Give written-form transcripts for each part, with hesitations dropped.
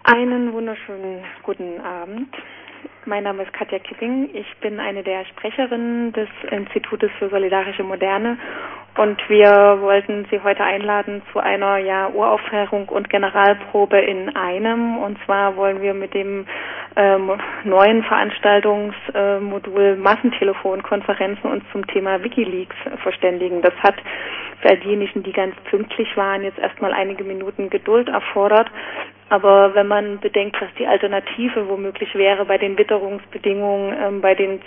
Einen wunderschönen guten Abend. Mein Name ist Katja Kipping. Ich bin eine der Sprecherinnen des Institutes für Solidarische Moderne und wir wollten Sie heute einladen zu einer Uraufklärung und Generalprobe in einem. Und zwar wollen wir mit dem neuen Veranstaltungsmodul Massentelefonkonferenzen uns zum Thema WikiLeaks verständigen. Das hat für diejenigen, die ganz pünktlich waren, jetzt erstmal einige Minuten Geduld erfordert. Aber wenn man bedenkt, was die Alternative womöglich wäre bei den Witterungsbedingungen, bei den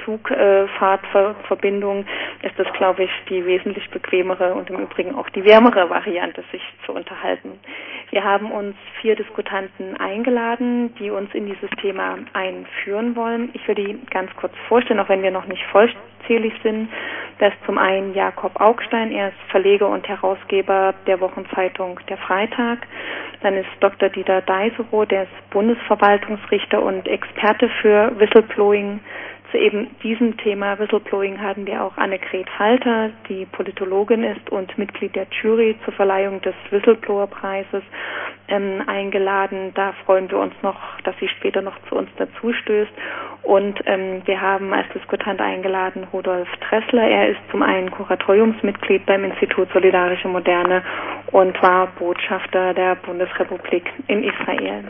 Zugfahrtverbindungen, ist das, glaube ich, die wesentlich bequemere und im Übrigen auch die wärmere Variante, sich zu unterhalten. Wir haben uns 4 Diskutanten eingeladen, die uns in dieses Thema einführen wollen. Ich will die ganz kurz vorstellen, auch wenn wir noch nicht vollzählig sind. Das ist zum einen Jakob Augstein, er ist Verleger und Herausgeber der Wochenzeitung Der Freitag. Dann ist Dr. Dieter Deisserow, der ist Bundesverwaltungsrichter und Experte für Whistleblowing. Zu eben diesem Thema Whistleblowing haben wir auch Annegret Falter, die Politologin ist und Mitglied der Jury zur Verleihung des Whistleblower-Preises, eingeladen. Da freuen wir uns noch, dass sie später noch zu uns dazu stößt. Und wir haben als Diskutant eingeladen Rudolf Tressler. Er ist zum einen Kuratoriumsmitglied beim Institut Solidarische Moderne und war Botschafter der Bundesrepublik in Israel.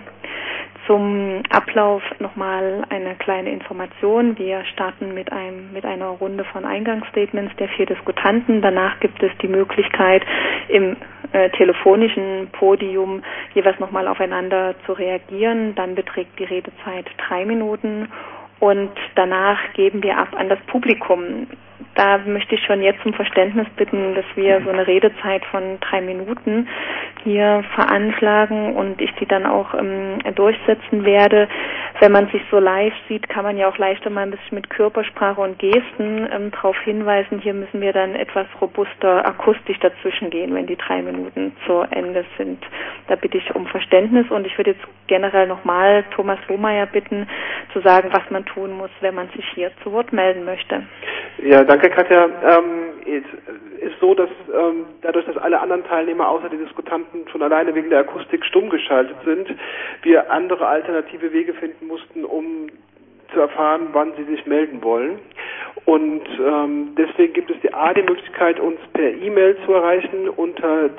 Zum Ablauf nochmal eine kleine Information. Wir starten mit einer Runde von Eingangsstatements der 4 Diskutanten. Danach gibt es die Möglichkeit, im telefonischen Podium jeweils nochmal aufeinander zu reagieren. Dann beträgt die Redezeit 3 Minuten und danach geben wir ab an das Publikum. Da möchte ich schon jetzt um Verständnis bitten, dass wir so eine Redezeit von 3 Minuten hier veranschlagen und ich die dann auch durchsetzen werde. Wenn man sich so live sieht, kann man ja auch leichter mal ein bisschen mit Körpersprache und Gesten darauf hinweisen. Hier müssen wir dann etwas robuster akustisch dazwischen gehen, wenn die 3 Minuten zu Ende sind. Da bitte ich um Verständnis und ich würde jetzt generell nochmal Thomas Lohmeier bitten, zu sagen, was man tun muss, wenn man sich hier zu Wort melden möchte. Ja, danke Katja. Es ist so, dass dadurch, dass alle anderen Teilnehmer außer die Diskutanten schon alleine wegen der Akustik stumm geschaltet sind, wir andere alternative Wege finden mussten, um zu erfahren, wann sie sich melden wollen. Und deswegen gibt es die Möglichkeit, uns per E-Mail zu erreichen unter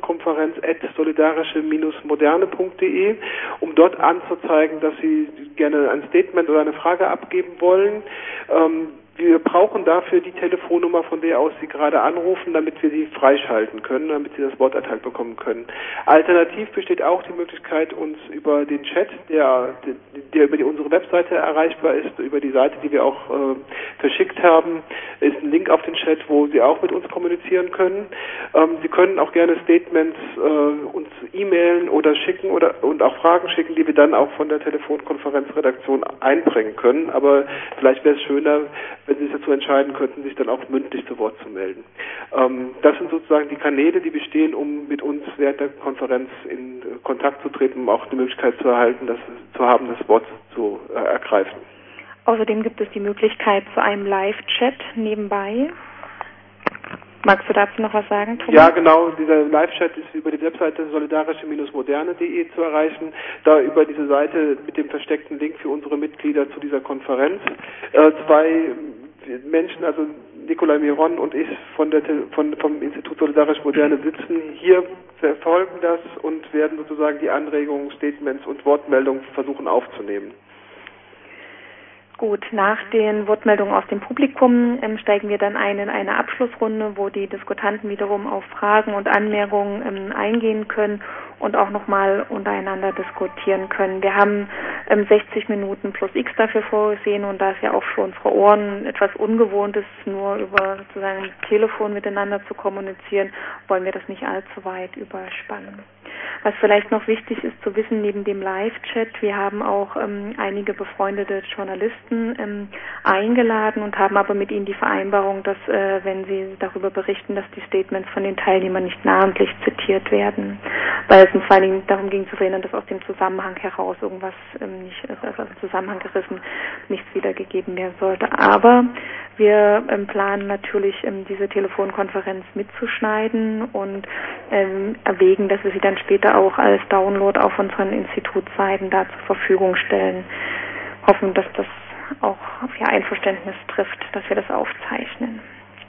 telefonkonferenz@solidarische-moderne.de, um dort anzuzeigen, dass Sie gerne ein Statement oder eine Frage abgeben wollen. Wir brauchen dafür die Telefonnummer, von der aus Sie gerade anrufen, damit wir sie freischalten können, damit Sie das Wort erteilt bekommen können. Alternativ besteht auch die Möglichkeit, uns über den Chat, der über unsere Webseite erreichbar ist, über die Seite, die wir auch verschickt haben, ist ein Link auf den Chat, wo Sie auch mit uns kommunizieren können. Sie können auch gerne Statements uns e-mailen oder schicken und auch Fragen schicken, die wir dann auch von der Telefonkonferenzredaktion einbringen können. Aber vielleicht wäre es schöner, wenn Sie sich dazu entscheiden könnten, sich dann auch mündlich zu Wort zu melden. Das sind sozusagen die Kanäle, die bestehen, um mit uns während der Konferenz in Kontakt zu treten, um auch die Möglichkeit zu erhalten, das Wort zu ergreifen. Außerdem gibt es die Möglichkeit zu einem Live-Chat nebenbei. Magst du dazu noch was sagen, Thomas? Ja, genau. Dieser Live-Chat ist über die Webseite solidarische-moderne.de zu erreichen. Da über diese Seite mit dem versteckten Link für unsere Mitglieder zu dieser Konferenz. 2 Menschen, also Nikolai Miron und ich vom Institut Solidarische Moderne sitzen hier, verfolgen das und werden sozusagen die Anregungen, Statements und Wortmeldungen versuchen aufzunehmen. Gut, nach den Wortmeldungen aus dem Publikum steigen wir dann ein in eine Abschlussrunde, wo die Diskutanten wiederum auf Fragen und Anmerkungen eingehen können und auch nochmal untereinander diskutieren können. Wir haben 60 Minuten plus X dafür vorgesehen und da es ja auch für unsere Ohren etwas ungewohnt ist, nur über sozusagen Telefon miteinander zu kommunizieren, wollen wir das nicht allzu weit überspannen. Was vielleicht noch wichtig ist zu wissen, neben dem Live-Chat, wir haben auch einige befreundete Journalisten eingeladen und haben aber mit ihnen die Vereinbarung, dass wenn sie darüber berichten, dass die Statements von den Teilnehmern nicht namentlich zitiert werden, weil es vor allen Dingen darum ging zu verhindern, dass aus dem Zusammenhang heraus irgendwas aus dem Zusammenhang gerissen nichts wiedergegeben werden sollte. Aber wir planen natürlich, diese Telefonkonferenz mitzuschneiden und erwägen, dass wir sie dann dann später auch als Download auf unseren Institutsseiten da zur Verfügung stellen. Hoffen, dass das auch auf Ihr Einverständnis trifft, dass wir das aufzeichnen.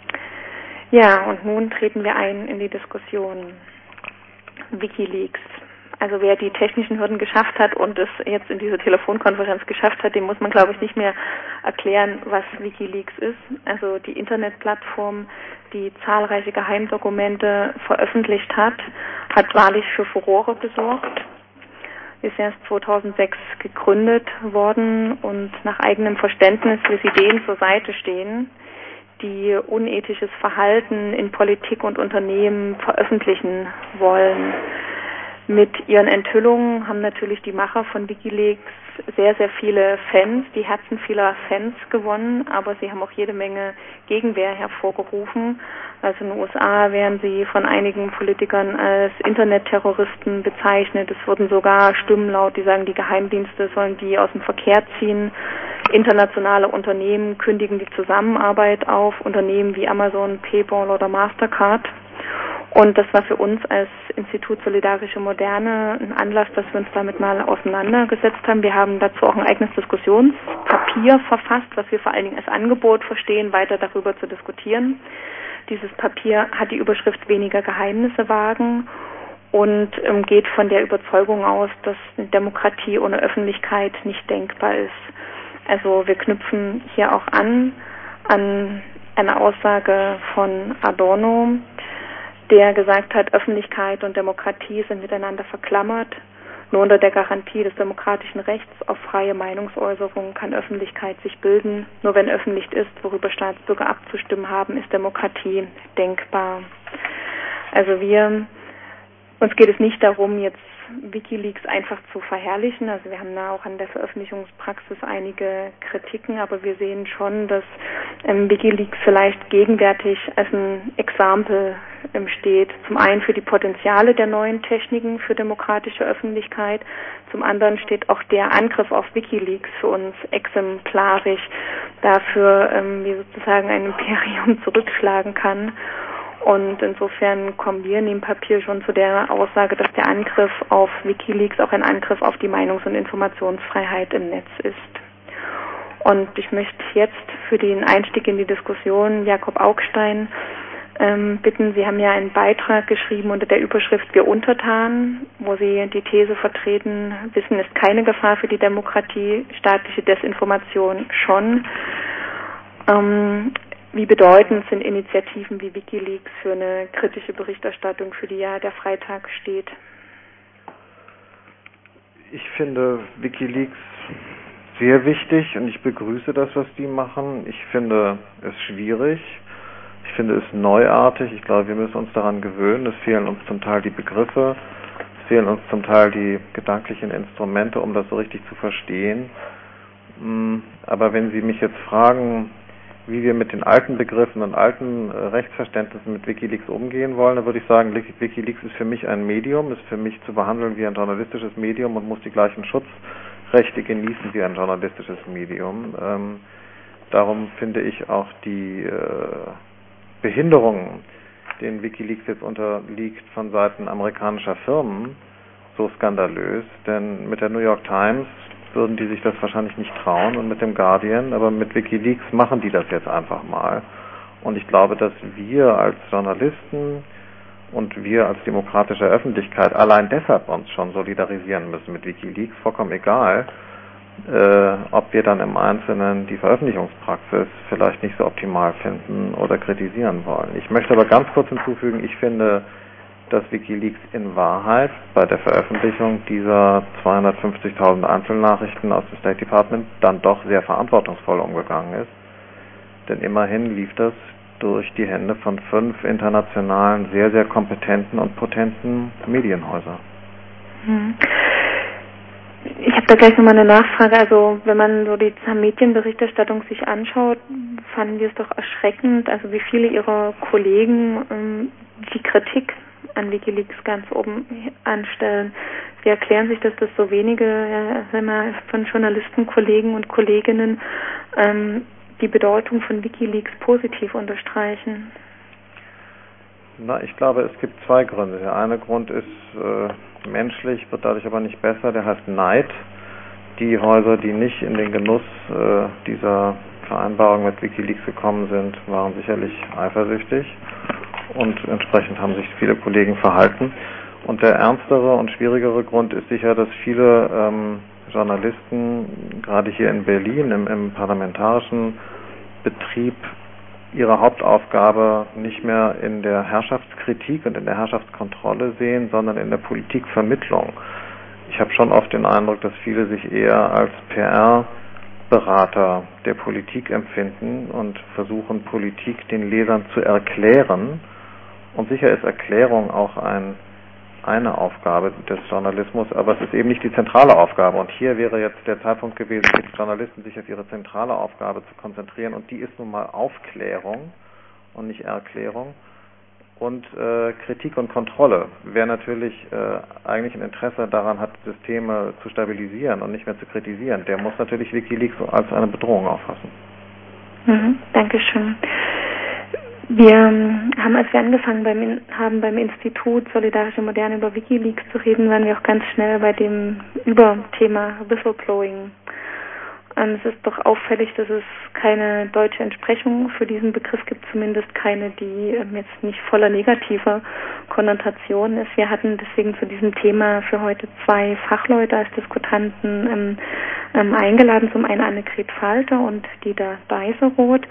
Ja, und nun treten wir ein in die Diskussion. WikiLeaks. Also wer die technischen Hürden geschafft hat und es jetzt in diese Telefonkonferenz geschafft hat, dem muss man, glaube ich, nicht mehr erklären, was WikiLeaks ist. Also die Internetplattform, die zahlreiche Geheimdokumente veröffentlicht hat wahrlich für Furore gesorgt. Ist erst 2006 gegründet worden und nach eigenem Verständnis will sie denen zur Seite stehen, die unethisches Verhalten in Politik und Unternehmen veröffentlichen wollen. Mit ihren Enthüllungen haben natürlich die Macher von WikiLeaks sehr, sehr viele Fans, die Herzen vieler Fans gewonnen, aber sie haben auch jede Menge Gegenwehr hervorgerufen. Also in den USA werden sie von einigen Politikern als Internetterroristen bezeichnet. Es wurden sogar Stimmen laut, die sagen, die Geheimdienste sollen die aus dem Verkehr ziehen. Internationale Unternehmen kündigen die Zusammenarbeit auf, Unternehmen wie Amazon, PayPal oder Mastercard. Und das war für uns als Institut Solidarische Moderne ein Anlass, dass wir uns damit mal auseinandergesetzt haben. Wir haben dazu auch ein eigenes Diskussionspapier verfasst, was wir vor allen Dingen als Angebot verstehen, weiter darüber zu diskutieren. Dieses Papier hat die Überschrift Weniger Geheimnisse wagen und geht von der Überzeugung aus, dass eine Demokratie ohne Öffentlichkeit nicht denkbar ist. Also wir knüpfen hier auch an eine Aussage von Adorno, der gesagt hat, Öffentlichkeit und Demokratie sind miteinander verklammert. Nur unter der Garantie des demokratischen Rechts auf freie Meinungsäußerung kann Öffentlichkeit sich bilden. Nur wenn öffentlich ist, worüber Staatsbürger abzustimmen haben, ist Demokratie denkbar. Also uns geht es nicht darum, jetzt WikiLeaks einfach zu verherrlichen. Also wir haben da auch an der Veröffentlichungspraxis einige Kritiken, aber wir sehen schon, dass WikiLeaks vielleicht gegenwärtig als ein Exempel steht. Zum einen für die Potenziale der neuen Techniken für demokratische Öffentlichkeit, zum anderen steht auch der Angriff auf WikiLeaks für uns exemplarisch dafür, wie sozusagen ein Imperium zurückschlagen kann. Und insofern kommen wir in dem Papier schon zu der Aussage, dass der Angriff auf WikiLeaks auch ein Angriff auf die Meinungs- und Informationsfreiheit im Netz ist. Und ich möchte jetzt für den Einstieg in die Diskussion Jakob Augstein bitten. Sie haben ja einen Beitrag geschrieben unter der Überschrift Wir Untertanen, wo Sie die These vertreten, Wissen ist keine Gefahr für die Demokratie, staatliche Desinformation schon. Wie bedeutend sind Initiativen wie WikiLeaks für eine kritische Berichterstattung, für die ja der Freitag steht? Ich finde WikiLeaks sehr wichtig und ich begrüße das, was die machen. Ich finde es schwierig. Ich finde es neuartig. Ich glaube, wir müssen uns daran gewöhnen. Es fehlen uns zum Teil die Begriffe. Es fehlen uns zum Teil die gedanklichen Instrumente, um das so richtig zu verstehen. Aber wenn Sie mich jetzt fragen, wie wir mit den alten Begriffen und alten Rechtsverständnissen mit WikiLeaks umgehen wollen, dann würde ich sagen, WikiLeaks ist für mich ein Medium, ist für mich zu behandeln wie ein journalistisches Medium und muss die gleichen Schutzrechte genießen wie ein journalistisches Medium. Darum finde ich auch die Behinderungen, denen WikiLeaks jetzt unterliegt von Seiten amerikanischer Firmen, so skandalös, denn mit der New York Times würden die sich das wahrscheinlich nicht trauen und mit dem Guardian, aber mit WikiLeaks machen die das jetzt einfach mal. Und ich glaube, dass wir als Journalisten und wir als demokratische Öffentlichkeit allein deshalb uns schon solidarisieren müssen mit WikiLeaks, vollkommen egal, ob wir dann im Einzelnen die Veröffentlichungspraxis vielleicht nicht so optimal finden oder kritisieren wollen. Ich möchte aber ganz kurz hinzufügen, ich finde, dass WikiLeaks in Wahrheit bei der Veröffentlichung dieser 250.000 Einzelnachrichten aus dem State Department dann doch sehr verantwortungsvoll umgegangen ist. Denn immerhin lief das durch die Hände von 5 internationalen, sehr, sehr kompetenten und potenten Medienhäusern. Ich habe da gleich nochmal eine Nachfrage. Also wenn man so die Medienberichterstattung sich anschaut, fanden wir es doch erschreckend, also wie viele Ihrer Kollegen die Kritik an WikiLeaks ganz oben anstellen. Wie erklären sich das, dass so wenige von Journalisten, Kollegen und Kolleginnen die Bedeutung von WikiLeaks positiv unterstreichen? Na, ich glaube, es gibt zwei Gründe. Der eine Grund ist menschlich, wird dadurch aber nicht besser, der heißt Neid. Die Häuser, die nicht in den Genuss dieser Vereinbarung mit WikiLeaks gekommen sind, waren sicherlich eifersüchtig und entsprechend haben sich viele Kollegen verhalten. Und der ernstere und schwierigere Grund ist sicher, dass viele Journalisten, gerade hier in Berlin im parlamentarischen Betrieb, ihre Hauptaufgabe nicht mehr in der Herrschaftskritik und in der Herrschaftskontrolle sehen, sondern in der Politikvermittlung. Ich habe schon oft den Eindruck, dass viele sich eher als PR-Berater der Politik empfinden und versuchen, Politik den Lesern zu erklären. Und sicher ist Erklärung auch eine Aufgabe des Journalismus, aber es ist eben nicht die zentrale Aufgabe. Und hier wäre jetzt der Zeitpunkt gewesen, für die Journalisten sich auf ihre zentrale Aufgabe zu konzentrieren. Und die ist nun mal Aufklärung und nicht Erklärung. Und Kritik und Kontrolle. Wer natürlich eigentlich ein Interesse daran hat, Systeme zu stabilisieren und nicht mehr zu kritisieren, der muss natürlich WikiLeaks als eine Bedrohung auffassen. Dankeschön. Wir haben, als wir angefangen haben beim Institut Solidarische Moderne über WikiLeaks zu reden, waren wir auch ganz schnell bei dem Überthema Whistleblowing. Es ist doch auffällig, dass es keine deutsche Entsprechung für diesen Begriff gibt, zumindest keine, die jetzt nicht voller negativer Konnotation ist. Wir hatten deswegen zu diesem Thema für heute 2 Fachleute als Diskutanten eingeladen, zum einen Annegret Falter und Dieter Deiseroth.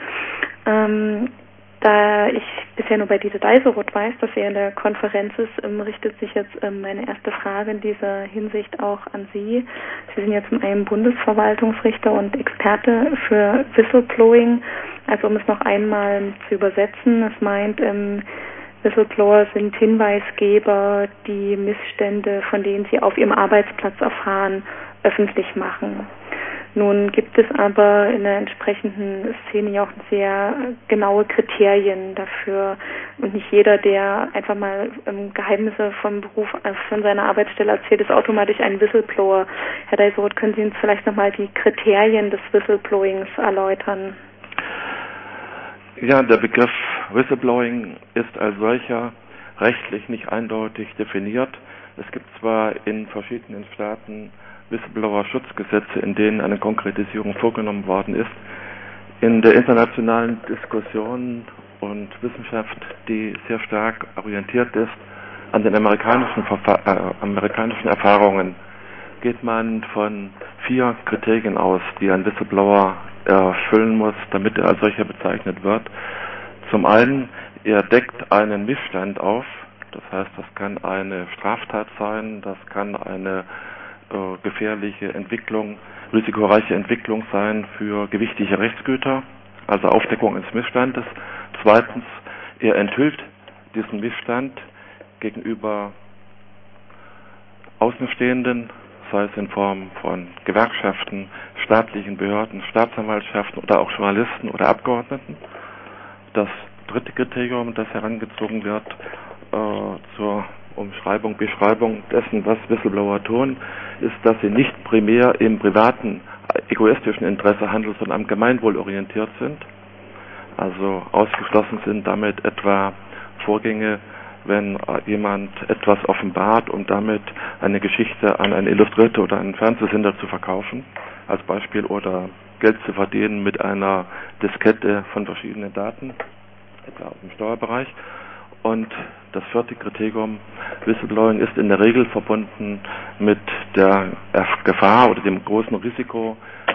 Da ich bisher nur bei Dieter Deiseroth weiß, dass er in der Konferenz ist, richtet sich jetzt meine erste Frage in dieser Hinsicht auch an Sie. Sie sind ja zum einen Bundesverwaltungsrichter und Experte für Whistleblowing. Also um es noch einmal zu übersetzen, es meint, Whistleblower sind Hinweisgeber, die Missstände, von denen sie auf ihrem Arbeitsplatz erfahren, öffentlich machen. Nun gibt es aber in der entsprechenden Szene ja auch sehr genaue Kriterien dafür und nicht jeder, der einfach mal Geheimnisse vom Beruf, von seiner Arbeitsstelle erzählt, ist automatisch ein Whistleblower. Herr Deiseroth, können Sie uns vielleicht nochmal die Kriterien des Whistleblowings erläutern? Ja, der Begriff Whistleblowing ist als solcher rechtlich nicht eindeutig definiert. Es gibt zwar in verschiedenen Staaten Whistleblower-Schutzgesetze, in denen eine Konkretisierung vorgenommen worden ist. In der internationalen Diskussion und Wissenschaft, die sehr stark orientiert ist an den amerikanischen Erfahrungen, geht man von 4 Kriterien aus, die ein Whistleblower erfüllen muss, damit er als solcher bezeichnet wird. Zum einen, er deckt einen Missstand auf, das heißt, das kann eine Straftat sein, das kann eine gefährliche Entwicklung, risikoreiche Entwicklung sein für gewichtige Rechtsgüter, also Aufdeckung eines Missstandes. Zweitens, er enthüllt diesen Missstand gegenüber Außenstehenden, sei es in Form von Gewerkschaften, staatlichen Behörden, Staatsanwaltschaften oder auch Journalisten oder Abgeordneten. Das dritte Kriterium, das herangezogen wird zur Beschreibung dessen, was Whistleblower tun, ist, dass sie nicht primär im privaten, egoistischen Interesse handeln, sondern am Gemeinwohl orientiert sind. Also ausgeschlossen sind damit etwa Vorgänge, wenn jemand etwas offenbart, um damit eine Geschichte an eine Illustrierte oder einen Fernsehsender zu verkaufen, als Beispiel, oder Geld zu verdienen mit einer Diskette von verschiedenen Daten, etwa aus dem Steuerbereich. Und das vierte Kriterium, Whistleblowing, ist in der Regel verbunden mit der Gefahr oder dem großen Risiko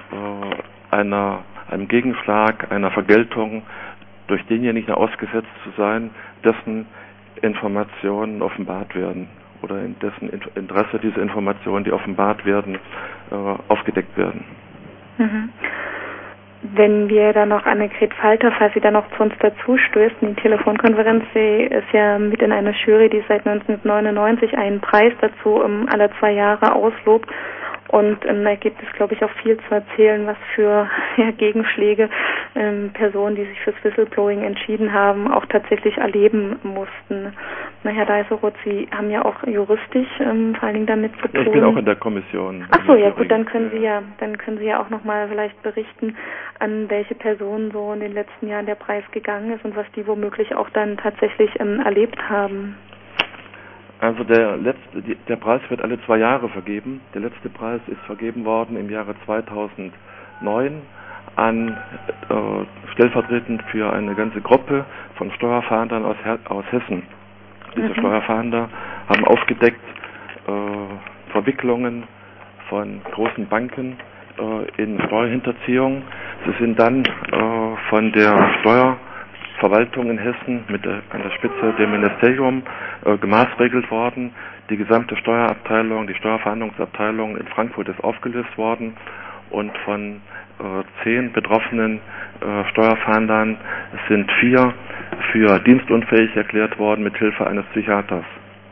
einem Gegenschlag, einer Vergeltung, durch denjenigen ausgesetzt zu sein, dessen Informationen offenbart werden oder in dessen Interesse diese Informationen, die offenbart werden, aufgedeckt werden. Mhm. Wenn wir dann noch Annegret Falter, falls sie dann noch zu uns dazu stößt, in die Telefonkonferenz, sie ist ja mit in einer Jury, die seit 1999 einen Preis dazu alle 2 Jahre auslobt. Und da gibt es, glaube ich, auch viel zu erzählen, was für Gegenschläge Personen, die sich fürs Whistleblowing entschieden haben, auch tatsächlich erleben mussten. Na, Herr Deiseroth, Sie haben ja auch juristisch vor allen Dingen damit zu tun. Ja, ich bin auch in der Kommission. Ach so, ja gut, dann können Sie ja auch noch mal vielleicht berichten, an welche Personen so in den letzten Jahren der Preis gegangen ist und was die womöglich auch dann tatsächlich erlebt haben. Also der Preis wird alle 2 Jahre vergeben. Der letzte Preis ist vergeben worden im Jahre 2009 an stellvertretend für eine ganze Gruppe von Steuerfahndern aus Hessen. Diese Steuerfahnder haben aufgedeckt Verwicklungen von großen Banken in Steuerhinterziehung. Sie sind dann von der Steuerverwaltung in Hessen an der Spitze dem Ministerium gemaßregelt worden. Die gesamte Steuerabteilung, die Steuerverhandlungsabteilung in Frankfurt ist aufgelöst worden und von 10 betroffenen Steuerfahndern sind 4 für dienstunfähig erklärt worden mit Hilfe eines Psychiaters.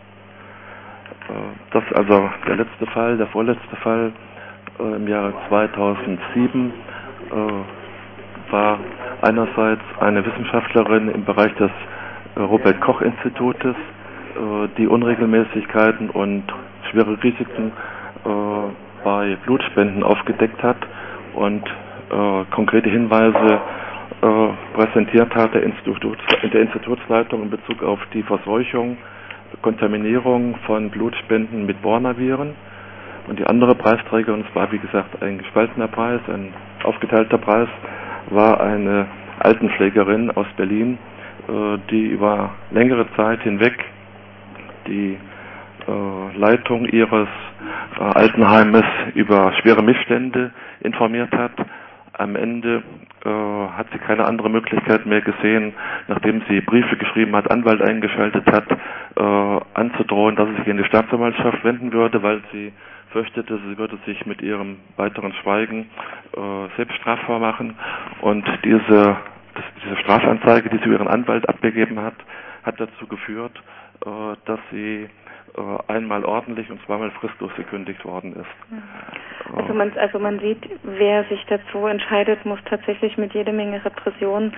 Das ist also der letzte Fall. Der vorletzte Fall im Jahre 2007 war einerseits eine Wissenschaftlerin im Bereich des Robert-Koch-Institutes, die Unregelmäßigkeiten und schwere Risiken bei Blutspenden aufgedeckt hat und konkrete Hinweise präsentiert hat der Institutsleitung in Bezug auf die Verseuchung, Kontaminierung von Blutspenden mit Borna-Viren. Und die andere Preisträgerin, es war wie gesagt ein gespaltener Preis, ein aufgeteilter Preis, war eine Altenpflegerin aus Berlin, die über längere Zeit hinweg die Leitung ihres Altenheimes über schwere Missstände informiert hat. Am Ende hat sie keine andere Möglichkeit mehr gesehen, nachdem sie Briefe geschrieben hat, Anwalt eingeschaltet hat, anzudrohen, dass sie sich in die Staatsanwaltschaft wenden würde, weil sie fürchtete, sie würde sich mit ihrem weiteren Schweigen selbst strafbar machen. Und diese Strafanzeige, die sie ihren Anwalt abgegeben hat, hat dazu geführt, dass sie einmal ordentlich und zweimal fristlos gekündigt worden ist. Also man sieht, wer sich dazu entscheidet, muss tatsächlich mit jede Menge Repression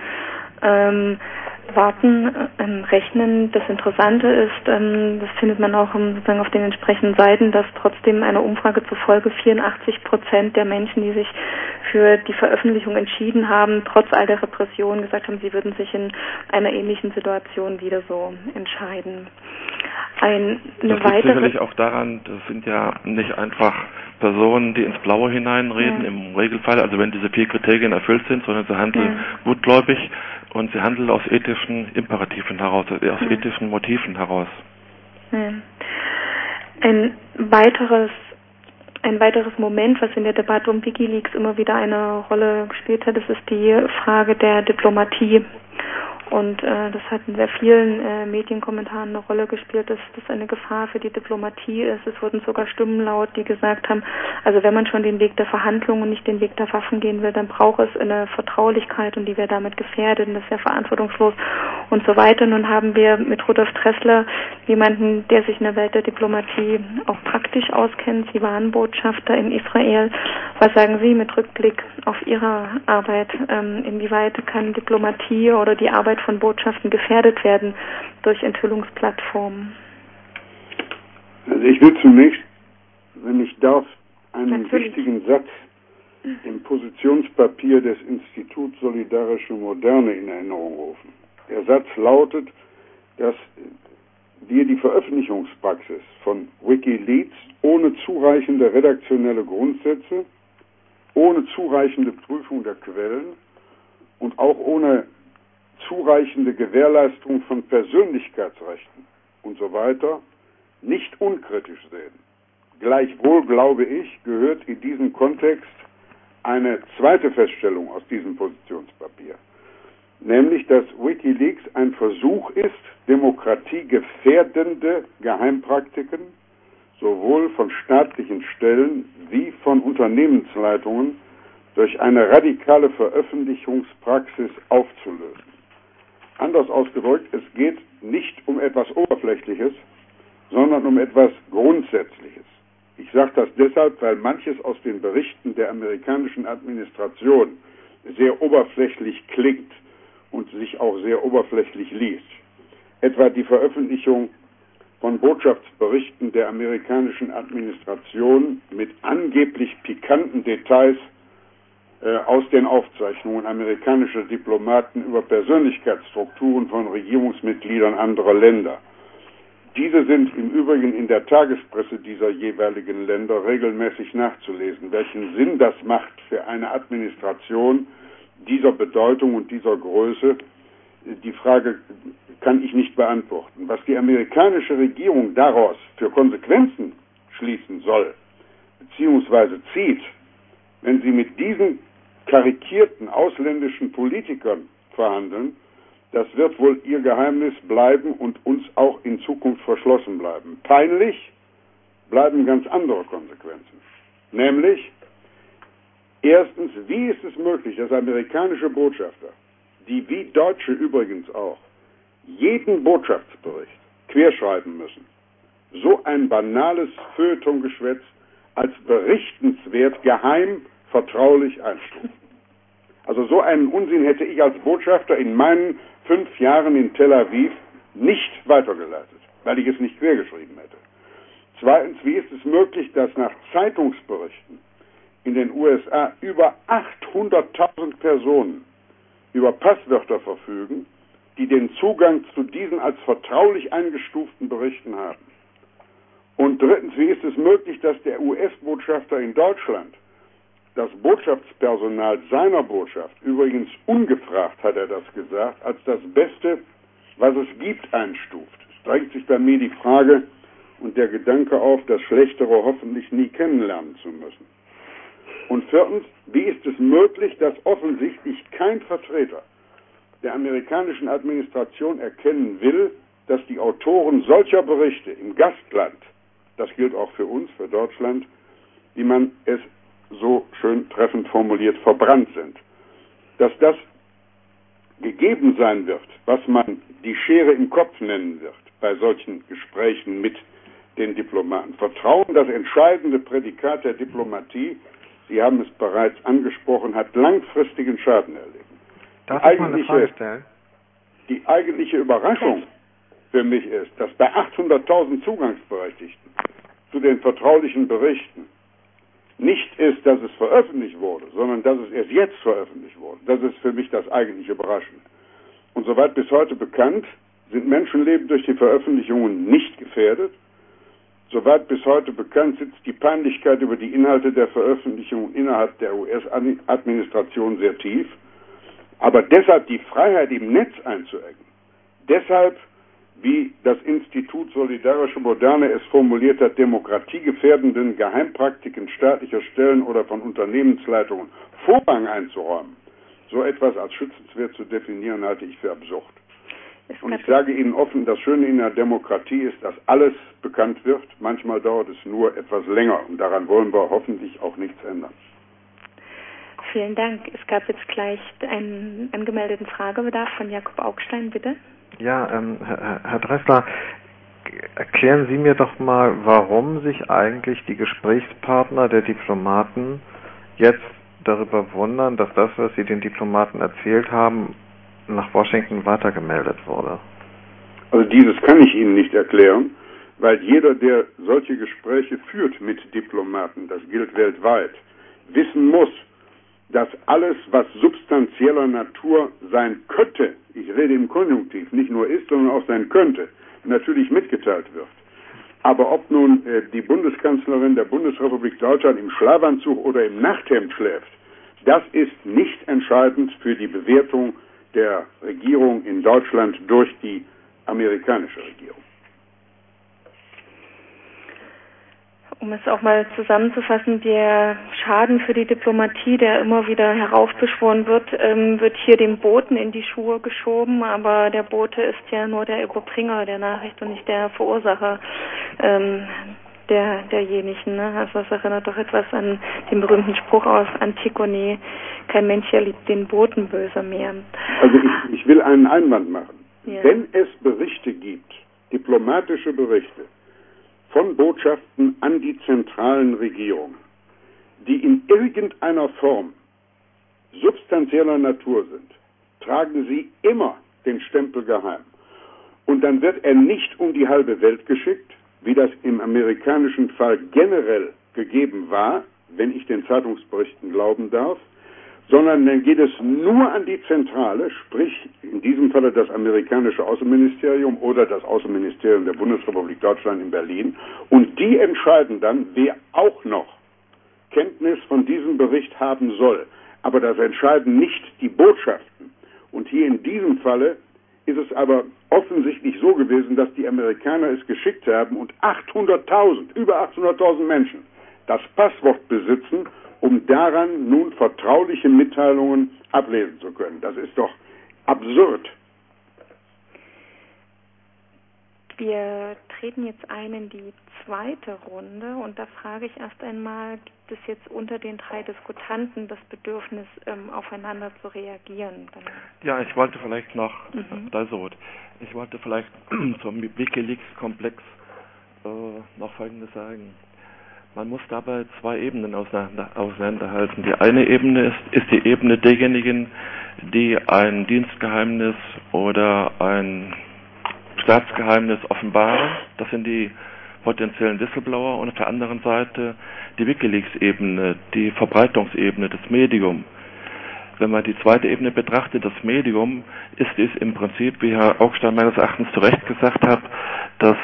rechnen. Das Interessante ist, das findet man auch sozusagen auf den entsprechenden Seiten, dass trotzdem einer Umfrage zufolge 84% der Menschen, die sich für die Veröffentlichung entschieden haben, trotz all der Repression gesagt haben, sie würden sich in einer ähnlichen Situation wieder so entscheiden. Das liegt sicherlich auch daran, das sind ja nicht einfach Personen, die ins Blaue hineinreden, im Regelfall, also wenn diese 4 Kriterien erfüllt sind, sondern sie handeln gutgläubig und sie handeln aus ethischen Imperativen heraus, aus ethischen Motiven heraus. Ein weiteres Moment, was in der Debatte um WikiLeaks immer wieder eine Rolle gespielt hat, das ist die Frage der Diplomatie. Und das hat in sehr vielen Medienkommentaren eine Rolle gespielt, dass das eine Gefahr für die Diplomatie ist. Es wurden sogar Stimmen laut, die gesagt haben, also wenn man schon den Weg der Verhandlungen und nicht den Weg der Waffen gehen will, dann braucht es eine Vertraulichkeit und die wäre damit gefährdet und das wäre verantwortungslos und so weiter. Nun haben wir mit Rudolf Tressler jemanden, der sich in der Welt der Diplomatie auch praktisch auskennt. Sie waren Botschafter in Israel. Was sagen Sie mit Rückblick auf Ihre Arbeit? Inwieweit kann Diplomatie oder die Arbeit von Botschaften gefährdet werden durch Enthüllungsplattformen? Also ich will zunächst, wenn ich darf, einen wichtigen Satz im Positionspapier des Instituts Solidarische Moderne in Erinnerung rufen. Der Satz lautet, dass wir die Veröffentlichungspraxis von WikiLeaks ohne zureichende redaktionelle Grundsätze, ohne zureichende Prüfung der Quellen und auch ohne zureichende Gewährleistung von Persönlichkeitsrechten und so weiter nicht unkritisch sehen. Gleichwohl, glaube ich, gehört in diesem Kontext eine zweite Feststellung aus diesem Positionspapier, nämlich, dass WikiLeaks ein Versuch ist, demokratiegefährdende Geheimpraktiken sowohl von staatlichen Stellen wie von Unternehmensleitungen durch eine radikale Veröffentlichungspraxis aufzulösen. Anders ausgedrückt, es geht nicht um etwas Oberflächliches, sondern um etwas Grundsätzliches. Ich sage das deshalb, weil manches aus den Berichten der amerikanischen Administration sehr oberflächlich klingt und sich auch sehr oberflächlich liest. Etwa die Veröffentlichung von Botschaftsberichten der amerikanischen Administration mit angeblich pikanten Details aus den Aufzeichnungen amerikanischer Diplomaten über Persönlichkeitsstrukturen von Regierungsmitgliedern anderer Länder. Diese sind im Übrigen in der Tagespresse dieser jeweiligen Länder regelmäßig nachzulesen. Welchen Sinn das macht für eine Administration dieser Bedeutung und dieser Größe, die Frage kann ich nicht beantworten. Was die amerikanische Regierung daraus für Konsequenzen schließen soll, beziehungsweise zieht, wenn sie mit diesen karikierten ausländischen Politikern verhandeln, das wird wohl ihr Geheimnis bleiben und uns auch in Zukunft verschlossen bleiben. Peinlich bleiben ganz andere Konsequenzen. Nämlich, erstens, wie ist es möglich, dass amerikanische Botschafter, die wie Deutsche übrigens auch, jeden Botschaftsbericht querschreiben müssen, so ein banales Feuilletongeschwätz als berichtenswert geheim vertraulich einstufen. Also so einen Unsinn hätte ich als Botschafter in meinen 5 Jahren in Tel Aviv nicht weitergeleitet, weil ich es nicht quergeschrieben hätte. Zweitens, wie ist es möglich, dass nach Zeitungsberichten in den USA über 800.000 Personen über Passwörter verfügen, die den Zugang zu diesen als vertraulich eingestuften Berichten haben? Und drittens, wie ist es möglich, dass der US-Botschafter in Deutschland das Botschaftspersonal seiner Botschaft, übrigens ungefragt hat er das gesagt, als das Beste, was es gibt, einstuft? Es drängt sich bei mir die Frage und der Gedanke auf, das Schlechtere hoffentlich nie kennenlernen zu müssen. Und viertens, wie ist es möglich, dass offensichtlich kein Vertreter der amerikanischen Administration erkennen will, dass die Autoren solcher Berichte im Gastland, das gilt auch für uns, für Deutschland, wie man es so schön treffend formuliert, verbrannt sind. Dass das gegeben sein wird, was man die Schere im Kopf nennen wird, bei solchen Gesprächen mit den Diplomaten. Vertrauen, das entscheidende Prädikat der Diplomatie, Sie haben es bereits angesprochen, hat langfristigen Schaden erlitten. Darf ich mal eine Frage stellen? Die eigentliche Überraschung für mich ist, dass bei 800.000 Zugangsberechtigten zu den vertraulichen Berichten nicht ist, dass es veröffentlicht wurde, sondern dass es erst jetzt veröffentlicht wurde. Das ist für mich das eigentlich Überraschende. Und soweit bis heute bekannt, sind Menschenleben durch die Veröffentlichungen nicht gefährdet. Soweit bis heute bekannt, sitzt die Peinlichkeit über die Inhalte der Veröffentlichungen innerhalb der US-Administration sehr tief. Aber deshalb die Freiheit im Netz einzuengen, deshalb, wie das Institut Solidarische Moderne es formuliert hat, demokratiegefährdenden Geheimpraktiken staatlicher Stellen oder von Unternehmensleitungen Vorrang einzuräumen, so etwas als schützenswert zu definieren, halte ich für absurd. Und ich sage Ihnen offen, das Schöne in der Demokratie ist, dass alles bekannt wird. Manchmal dauert es nur etwas länger und daran wollen wir hoffentlich auch nichts ändern. Vielen Dank. Es gab jetzt gleich einen angemeldeten Fragebedarf von Jakob Augstein, bitte. Ja, Herr Dressler, erklären Sie mir doch mal, warum sich eigentlich die Gesprächspartner der Diplomaten jetzt darüber wundern, dass das, was Sie den Diplomaten erzählt haben, nach Washington weitergemeldet wurde. Also dieses kann ich Ihnen nicht erklären, weil jeder, der solche Gespräche führt mit Diplomaten, das gilt weltweit, wissen muss, dass alles, was substanzieller Natur sein könnte, ich rede im Konjunktiv, nicht nur ist, sondern auch sein könnte, natürlich mitgeteilt wird. Aber ob nun die Bundeskanzlerin der Bundesrepublik Deutschland im Schlafanzug oder im Nachthemd schläft, das ist nicht entscheidend für die Bewertung der Regierung in Deutschland durch die amerikanische Regierung. Um es auch mal zusammenzufassen, der Schaden für die Diplomatie, der immer wieder heraufbeschworen wird, wird hier dem Boten in die Schuhe geschoben, aber der Bote ist ja nur der Überbringer der Nachricht und nicht der Verursacher derjenigen. Ne? Also es erinnert doch etwas an den berühmten Spruch aus Antigone, kein Mensch erliebt den Boten böse mehr. Also ich will einen Einwand machen. Ja. Wenn es Berichte gibt, diplomatische Berichte, von Botschaften an die zentralen Regierungen, die in irgendeiner Form substanzieller Natur sind, tragen sie immer den Stempel geheim. und dann wird er nicht um die halbe Welt geschickt, wie das im amerikanischen Fall generell gegeben war, wenn ich den Zeitungsberichten glauben darf, sondern dann geht es nur an die Zentrale, sprich in diesem Falle das amerikanische Außenministerium oder das Außenministerium der Bundesrepublik Deutschland in Berlin, und die entscheiden dann, wer auch noch Kenntnis von diesem Bericht haben soll. Aber das entscheiden nicht die Botschaften. Und hier in diesem Falle ist es aber offensichtlich so gewesen, dass die Amerikaner es geschickt haben und über 800.000 Menschen das Passwort besitzen, um daran nun vertrauliche Mitteilungen ablesen zu können. Das ist doch absurd. Wir treten jetzt ein in die zweite Runde und da frage ich erst einmal, gibt es jetzt unter den 3 Diskutanten das Bedürfnis, aufeinander zu reagieren? Ja, ich wollte vielleicht noch, ich wollte vielleicht zum WikiLeaks-Komplex noch Folgendes sagen. Man muss dabei 2 Ebenen auseinanderhalten. Die eine Ebene ist die Ebene derjenigen, die ein Dienstgeheimnis oder ein Staatsgeheimnis offenbaren. Das sind die potenziellen Whistleblower, und auf der anderen Seite die WikiLeaks-Ebene, die Verbreitungsebene, das Medium. Wenn man die zweite Ebene betrachtet, das Medium, ist es im Prinzip, wie Herr Augstein meines Erachtens zu Recht gesagt hat, das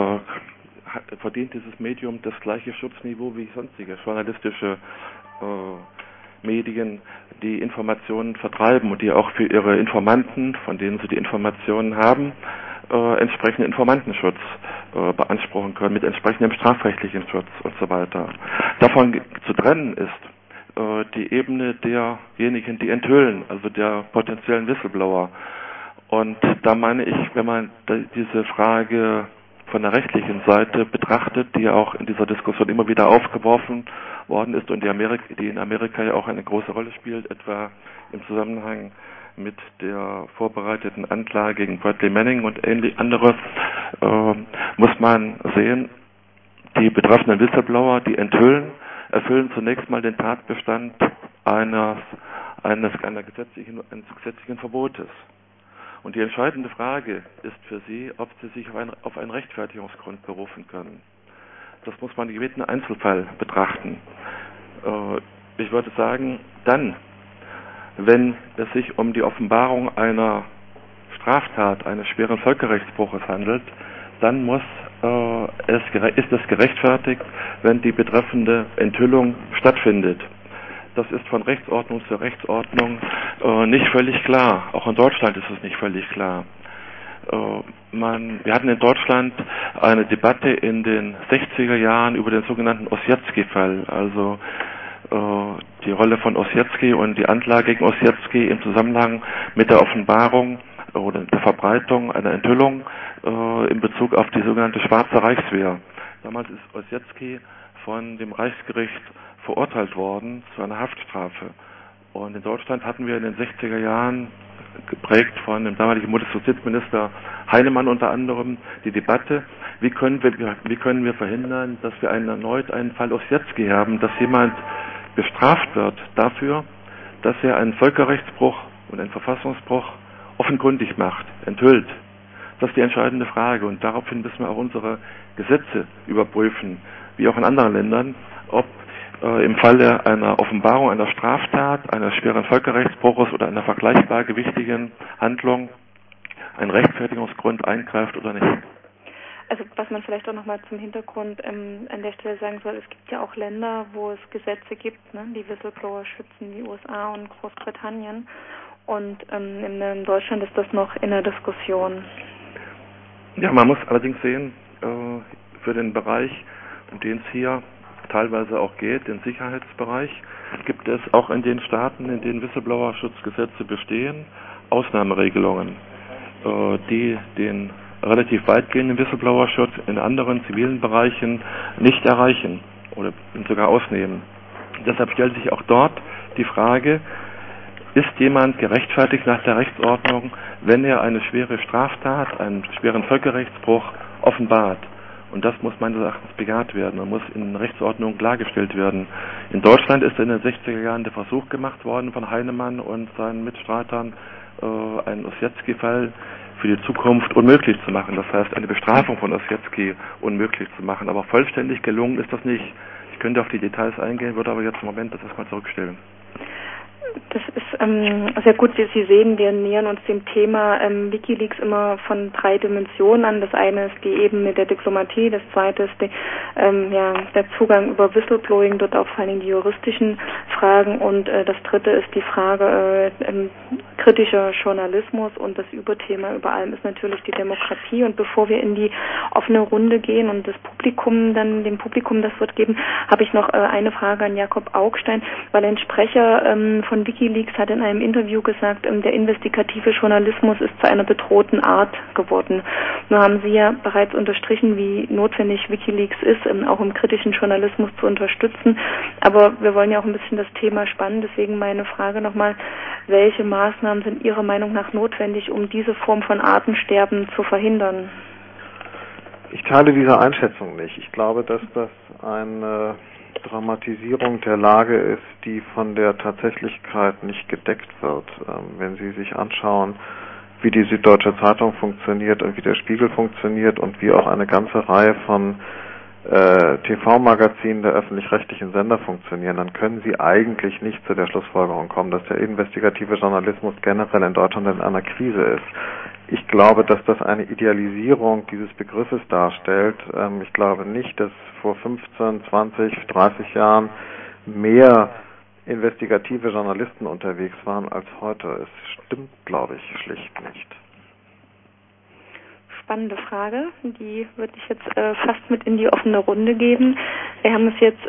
verdient dieses Medium das gleiche Schutzniveau wie sonstige journalistische Medien, die Informationen vertreiben und die auch für ihre Informanten, von denen sie die Informationen haben, entsprechenden Informantenschutz beanspruchen können, mit entsprechendem strafrechtlichen Schutz und so weiter. Davon zu trennen ist die Ebene derjenigen, die enthüllen, also der potenziellen Whistleblower. Und da meine ich, wenn man diese Frage von der rechtlichen Seite betrachtet, die ja auch in dieser Diskussion immer wieder aufgeworfen worden ist und die in Amerika ja auch eine große Rolle spielt, etwa im Zusammenhang mit der vorbereiteten Anklage gegen Bradley Manning und andere, muss man sehen, die betroffenen Whistleblower, die enthüllen, erfüllen zunächst mal den Tatbestand eines gesetzlichen Verbotes. Und die entscheidende Frage ist für sie, ob sie sich auf einen Rechtfertigungsgrund berufen können. Das muss man in jedem Einzelfall betrachten. Ich würde sagen, dann, wenn es sich um die Offenbarung einer Straftat, eines schweren Völkerrechtsbruches handelt, dann ist es gerechtfertigt, wenn die betreffende Enthüllung stattfindet. Das ist von Rechtsordnung zu Rechtsordnung nicht völlig klar. Auch in Deutschland ist es nicht völlig klar. Wir hatten in Deutschland eine Debatte in den 60er Jahren über den sogenannten Ossietzky-Fall, also die Rolle von Ossietzky und die Anklage gegen Ossietzky im Zusammenhang mit der Offenbarung oder der Verbreitung einer Enthüllung in Bezug auf die sogenannte Schwarze Reichswehr. Damals ist Ossietzky von dem Reichsgericht verurteilt worden zu einer Haftstrafe. Und in Deutschland hatten wir in den 60er Jahren, geprägt von dem damaligen Bundesjustizminister Heinemann unter anderem, die Debatte, wie können wir verhindern, dass wir erneut einen Fall Ossietzky haben, dass jemand bestraft wird dafür, dass er einen Völkerrechtsbruch und einen Verfassungsbruch offenkundig macht, enthüllt. Das ist die entscheidende Frage, und daraufhin müssen wir auch unsere Gesetze überprüfen, wie auch in anderen Ländern, ob im Falle einer Offenbarung einer Straftat, eines schweren Völkerrechtsbruches oder einer vergleichbar gewichtigen Handlung ein Rechtfertigungsgrund eingreift oder nicht. Also was man vielleicht auch nochmal zum Hintergrund an der Stelle sagen soll, es gibt ja auch Länder, wo es Gesetze gibt, die Whistleblower schützen, wie USA und Großbritannien. Und in Deutschland ist das noch in der Diskussion. Ja, man muss allerdings sehen, für den Bereich, um den es hier teilweise auch geht, den Sicherheitsbereich, gibt es auch in den Staaten, in denen Whistleblower-Schutzgesetze bestehen, Ausnahmeregelungen, die den relativ weitgehenden Whistleblower-Schutz in anderen zivilen Bereichen nicht erreichen oder sogar ausnehmen. Deshalb stellt sich auch dort die Frage, ist jemand gerechtfertigt nach der Rechtsordnung, wenn er eine schwere Straftat, einen schweren Völkerrechtsbruch offenbart? Und das muss meines Erachtens bejaht werden und muss in Rechtsordnung klargestellt werden. In Deutschland ist in den 60er Jahren der Versuch gemacht worden von Heinemann und seinen Mitstreitern, einen Ossietzky-Fall für die Zukunft unmöglich zu machen. Das heißt, eine Bestrafung von Ossietzky unmöglich zu machen. Aber vollständig gelungen ist das nicht. Ich könnte auf die Details eingehen, würde aber jetzt im Moment das erstmal zurückstellen. Das ist sehr gut. Sie sehen, wir nähern uns dem Thema WikiLeaks immer von 3 Dimensionen an. Das eine ist die Ebene der Diplomatie, das zweite ist der Zugang über Whistleblowing, dort auch vor allem die juristischen Fragen und das dritte ist die Frage kritischer Journalismus und das Überthema über allem ist natürlich die Demokratie. Und bevor wir in die offene Runde gehen und dem Publikum das Wort geben, habe ich noch eine Frage an Jakob Augstein, weil ein Sprecher von WikiLeaks hat in einem Interview gesagt, der investigative Journalismus ist zu einer bedrohten Art geworden. Nur haben Sie ja bereits unterstrichen, wie notwendig WikiLeaks ist, auch im kritischen Journalismus zu unterstützen. Aber wir wollen ja auch ein bisschen das Thema spannen. Deswegen meine Frage nochmal, welche Maßnahmen sind Ihrer Meinung nach notwendig, um diese Form von Artensterben zu verhindern? Ich teile diese Einschätzung nicht. Ich glaube, dass das eine Dramatisierung der Lage ist, die von der Tatsächlichkeit nicht gedeckt wird. Wenn Sie sich anschauen, wie die Süddeutsche Zeitung funktioniert und wie der Spiegel funktioniert und wie auch eine ganze Reihe von TV-Magazinen der öffentlich-rechtlichen Sender funktionieren, dann können Sie eigentlich nicht zu der Schlussfolgerung kommen, dass der investigative Journalismus generell in Deutschland in einer Krise ist. Ich glaube, dass das eine Idealisierung dieses Begriffes darstellt. Ich glaube nicht, dass vor 15, 20, 30 Jahren mehr investigative Journalisten unterwegs waren als heute. Es stimmt, glaube ich, schlicht nicht. Spannende Frage, die würde ich jetzt fast mit in die offene Runde geben. Wir haben es jetzt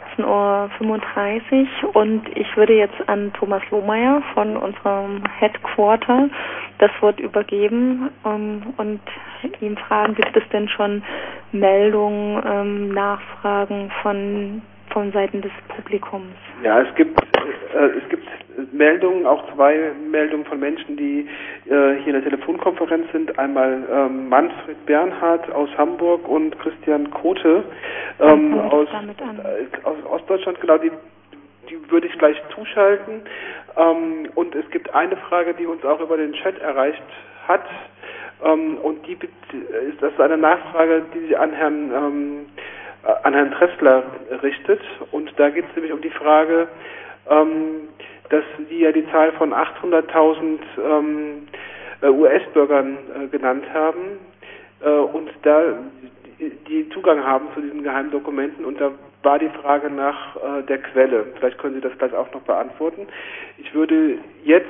18:35 Uhr und ich würde jetzt an Thomas Lohmeier von unserem Headquarter das Wort übergeben und ihn fragen, gibt es denn schon Meldungen, Nachfragen von Seiten des Publikums? Ja, es gibt Meldungen, auch 2 Meldungen von Menschen, die hier in der Telefonkonferenz sind. Einmal Manfred Bernhard aus Hamburg und Christian Kote aus Ostdeutschland. Genau, die würde ich gleich zuschalten. Und es gibt eine Frage, die uns auch über den Chat erreicht hat. Und das ist eine Nachfrage, die sich an Herrn Tressler richtet. Und da geht es nämlich um die Frage, dass Sie ja die Zahl von 800.000 US-Bürgern genannt haben und da die Zugang haben zu diesen geheimen Dokumenten. Und da war die Frage nach der Quelle. Vielleicht können Sie das gleich auch noch beantworten. Ich würde jetzt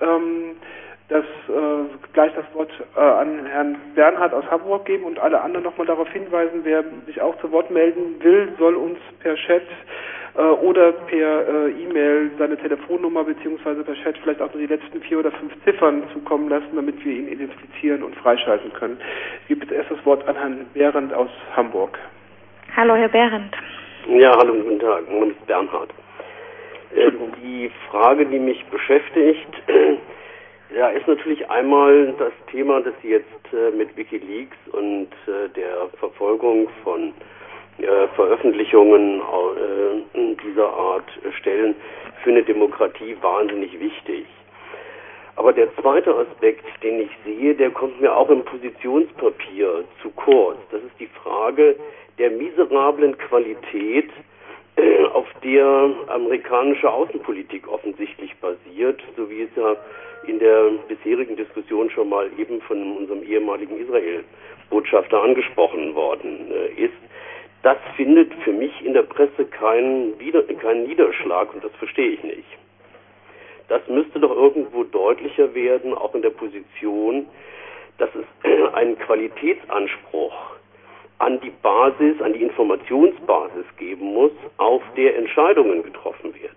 gleich das Wort an Herrn Bernhard aus Hamburg geben und alle anderen nochmal darauf hinweisen, wer sich auch zu Wort melden will, soll uns per Chat oder per E-Mail seine Telefonnummer beziehungsweise per Chat vielleicht auch nur die letzten 4 oder 5 Ziffern zukommen lassen, damit wir ihn identifizieren und freischalten können. Ich gebe jetzt erst das Wort an Herrn Behrendt aus Hamburg. Hallo, Herr Behrendt. Ja, hallo, guten Tag. Mein Name ist Bernhard. Die Frage, die mich beschäftigt, ja, ist natürlich einmal das Thema, das Sie jetzt mit WikiLeaks und der Verfolgung von Veröffentlichungen dieser Art stellen, für eine Demokratie wahnsinnig wichtig. Aber der zweite Aspekt, den ich sehe, der kommt mir auch im Positionspapier zu kurz. Das ist die Frage der miserablen Qualität, auf der amerikanische Außenpolitik offensichtlich basiert, so wie es ja in der bisherigen Diskussion schon mal eben von unserem ehemaligen Israel-Botschafter angesprochen worden ist. Das findet für mich in der Presse keinen Niederschlag und das verstehe ich nicht. Das müsste doch irgendwo deutlicher werden, auch in der Position, dass es einen Qualitätsanspruch an die Basis, an die Informationsbasis geben muss, auf der Entscheidungen getroffen werden.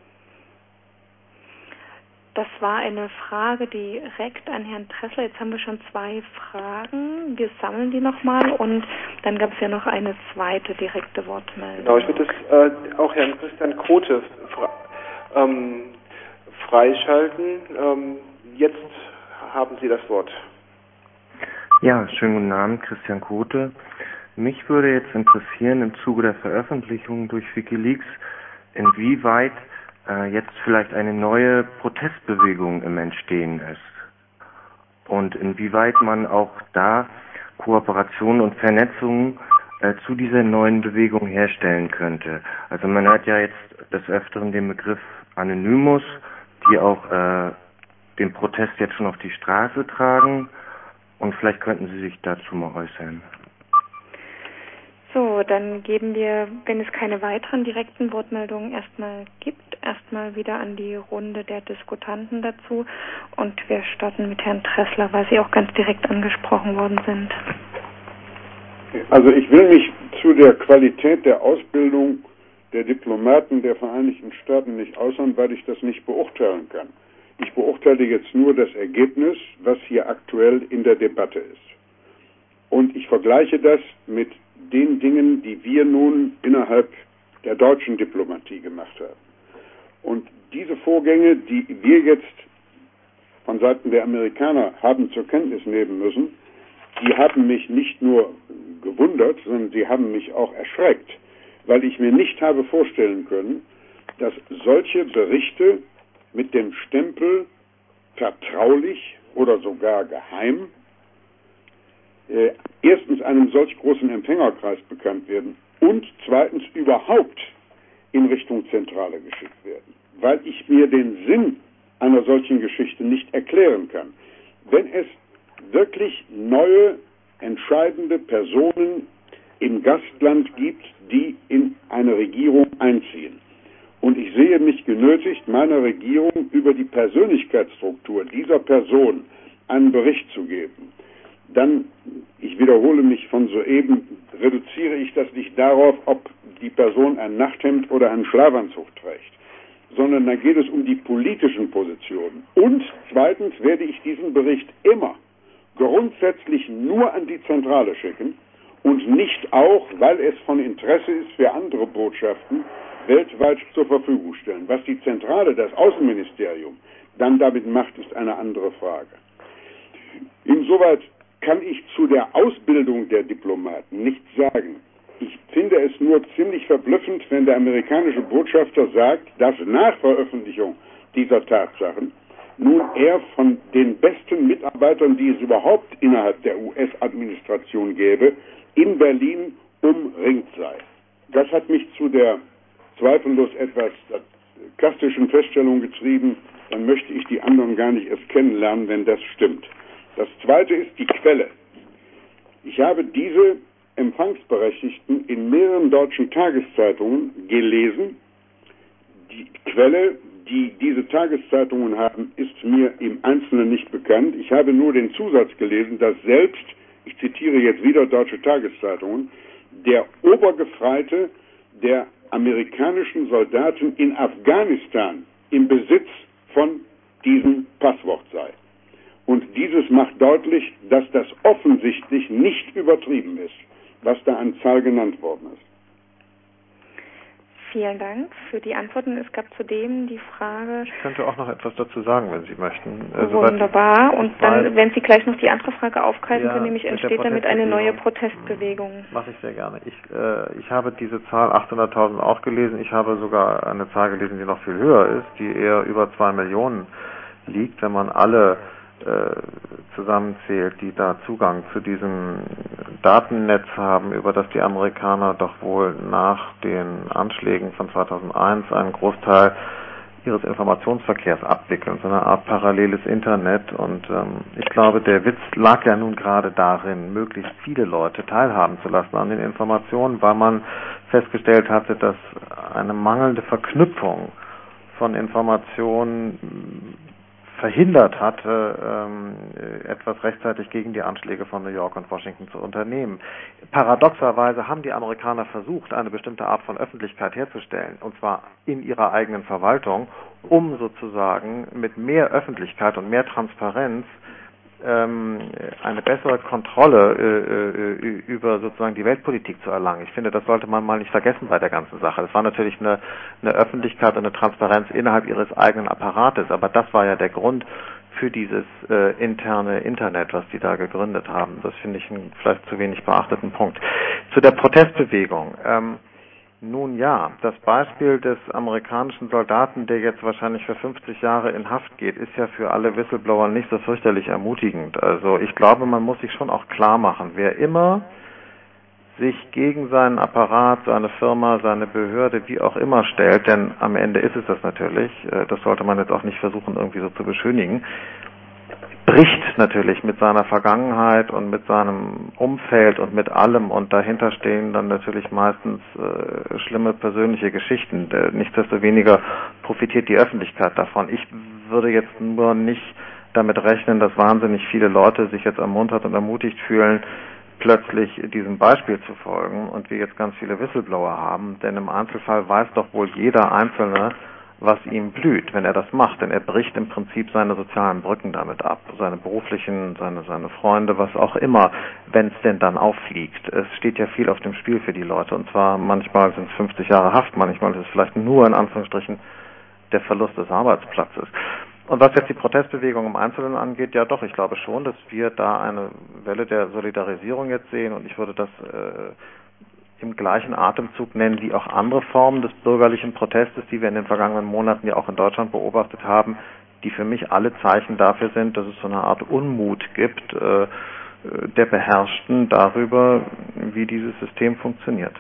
Das war eine Frage direkt an Herrn Tressler. Jetzt haben wir schon 2 Fragen. Wir sammeln die nochmal und dann gab es ja noch eine zweite direkte Wortmeldung. Genau, ich würde das auch Herrn Christian Kote freischalten. Jetzt haben Sie das Wort. Ja, schönen guten Abend, Christian Kote. Mich würde jetzt interessieren, im Zuge der Veröffentlichung durch WikiLeaks, inwieweit jetzt vielleicht eine neue Protestbewegung im Entstehen ist. und inwieweit man auch da Kooperationen und Vernetzungen zu dieser neuen Bewegung herstellen könnte. Also man hat ja jetzt des Öfteren den Begriff Anonymous, die auch den Protest jetzt schon auf die Straße tragen, und vielleicht könnten Sie sich dazu mal äußern. So, dann geben wir, wenn es keine weiteren direkten Wortmeldungen erstmal wieder an die Runde der Diskutanten dazu, und wir starten mit Herrn Tressler, weil Sie auch ganz direkt angesprochen worden sind. Also ich will mich zu der Qualität der Ausbildung der Diplomaten der Vereinigten Staaten nicht äußern, weil ich das nicht beurteilen kann. Ich beurteile jetzt nur das Ergebnis, was hier aktuell in der Debatte ist. Und ich vergleiche das mit den Dingen, die wir nun innerhalb der deutschen Diplomatie gemacht haben. Und diese Vorgänge, die wir jetzt von Seiten der Amerikaner haben zur Kenntnis nehmen müssen, die haben mich nicht nur gewundert, sondern sie haben mich auch erschreckt, weil ich mir nicht habe vorstellen können, dass solche Berichte mit dem Stempel vertraulich oder sogar geheim erstens einem solch großen Empfängerkreis bekannt werden und zweitens überhaupt in Richtung Zentrale geschickt werden, weil ich mir den Sinn einer solchen Geschichte nicht erklären kann. Wenn es wirklich neue, entscheidende Personen im Gastland gibt, die in eine Regierung einziehen, und ich sehe mich genötigt, meiner Regierung über die Persönlichkeitsstruktur dieser Person einen Bericht zu geben, dann, ich wiederhole mich von soeben, reduziere ich das nicht darauf, ob die Person ein Nachthemd oder einen Schlafanzug trägt, sondern dann geht es um die politischen Positionen. Und zweitens werde ich diesen Bericht immer grundsätzlich nur an die Zentrale schicken und nicht auch, weil es von Interesse ist für andere Botschaften, weltweit zur Verfügung stellen. Was die Zentrale, das Außenministerium, dann damit macht, ist eine andere Frage. Insoweit kann ich zu der Ausbildung der Diplomaten nichts sagen. Ich finde es nur ziemlich verblüffend, wenn der amerikanische Botschafter sagt, dass nach Veröffentlichung dieser Tatsachen nun er von den besten Mitarbeitern, die es überhaupt innerhalb der US-Administration gäbe, in Berlin umringt sei. Das hat mich zu der zweifellos etwas sarkastischen Feststellung getrieben, dann möchte ich die anderen gar nicht erst kennenlernen, wenn das stimmt. Das zweite ist die Quelle. Ich habe diese Empfangsberechtigten in mehreren deutschen Tageszeitungen gelesen. Die Quelle, die diese Tageszeitungen haben, ist mir im Einzelnen nicht bekannt. Ich habe nur den Zusatz gelesen, dass selbst, ich zitiere jetzt wieder deutsche Tageszeitungen, der Obergefreite der amerikanischen Soldaten in Afghanistan im Besitz von diesem Passwort sei. Und dieses macht deutlich, dass das offensichtlich nicht übertrieben ist, was da an Zahl genannt worden ist. Vielen Dank für die Antworten. Es gab zudem die Frage... Ich könnte auch noch etwas dazu sagen, wenn Sie möchten. Wunderbar. Und dann, wenn Sie gleich noch die andere Frage aufgreifen können, nämlich entsteht damit eine neue Protestbewegung. Mache ich sehr gerne. Ich habe diese Zahl 800.000 auch gelesen. Ich habe sogar eine Zahl gelesen, die noch viel höher ist, die eher über 2 Millionen liegt, wenn man alle zusammenzählt, die da Zugang zu diesem Datennetz haben, über das die Amerikaner doch wohl nach den Anschlägen von 2001 einen Großteil ihres Informationsverkehrs abwickeln, so eine Art paralleles Internet. Und ich glaube, der Witz lag ja nun gerade darin, möglichst viele Leute teilhaben zu lassen an den Informationen, weil man festgestellt hatte, dass eine mangelnde Verknüpfung von Informationen verhindert hatte, etwas rechtzeitig gegen die Anschläge von New York und Washington zu unternehmen. Paradoxerweise haben die Amerikaner versucht, eine bestimmte Art von Öffentlichkeit herzustellen, und zwar in ihrer eigenen Verwaltung, um sozusagen mit mehr Öffentlichkeit und mehr Transparenz eine bessere Kontrolle über sozusagen die Weltpolitik zu erlangen. Ich finde, das sollte man mal nicht vergessen bei der ganzen Sache. Es war natürlich eine Öffentlichkeit und eine Transparenz innerhalb ihres eigenen Apparates, aber das war ja der Grund für dieses interne Internet, was die da gegründet haben. Das finde ich einen vielleicht zu wenig beachteten Punkt. Zu der Protestbewegung. Nun ja, das Beispiel des amerikanischen Soldaten, der jetzt wahrscheinlich für 50 Jahre in Haft geht, ist ja für alle Whistleblower nicht so fürchterlich ermutigend. Also ich glaube, man muss sich schon auch klar machen, wer immer sich gegen seinen Apparat, seine Firma, seine Behörde, wie auch immer stellt, denn am Ende ist es das natürlich, das sollte man jetzt auch nicht versuchen irgendwie so zu beschönigen, bricht natürlich mit seiner Vergangenheit und mit seinem Umfeld und mit allem, und dahinter stehen dann natürlich meistens schlimme persönliche Geschichten. Nichtsdestoweniger profitiert die Öffentlichkeit davon. Ich würde jetzt nur nicht damit rechnen, dass wahnsinnig viele Leute sich jetzt ermuntert und ermutigt fühlen, plötzlich diesem Beispiel zu folgen und wir jetzt ganz viele Whistleblower haben, denn im Einzelfall weiß doch wohl jeder Einzelne, was ihm blüht, wenn er das macht, denn er bricht im Prinzip seine sozialen Brücken damit ab, seine beruflichen, seine Freunde, was auch immer, wenn es denn dann auffliegt. Es steht ja viel auf dem Spiel für die Leute, und zwar manchmal sind es 50 Jahre Haft, manchmal ist es vielleicht nur in Anführungsstrichen der Verlust des Arbeitsplatzes. Und was jetzt die Protestbewegung im Einzelnen angeht, ja doch, ich glaube schon, dass wir da eine Welle der Solidarisierung jetzt sehen, und ich würde das im gleichen Atemzug nennen wie auch andere Formen des bürgerlichen Protestes, die wir in den vergangenen Monaten ja auch in Deutschland beobachtet haben, die für mich alle Zeichen dafür sind, dass es so eine Art Unmut gibt der Beherrschten darüber, wie dieses System funktioniert.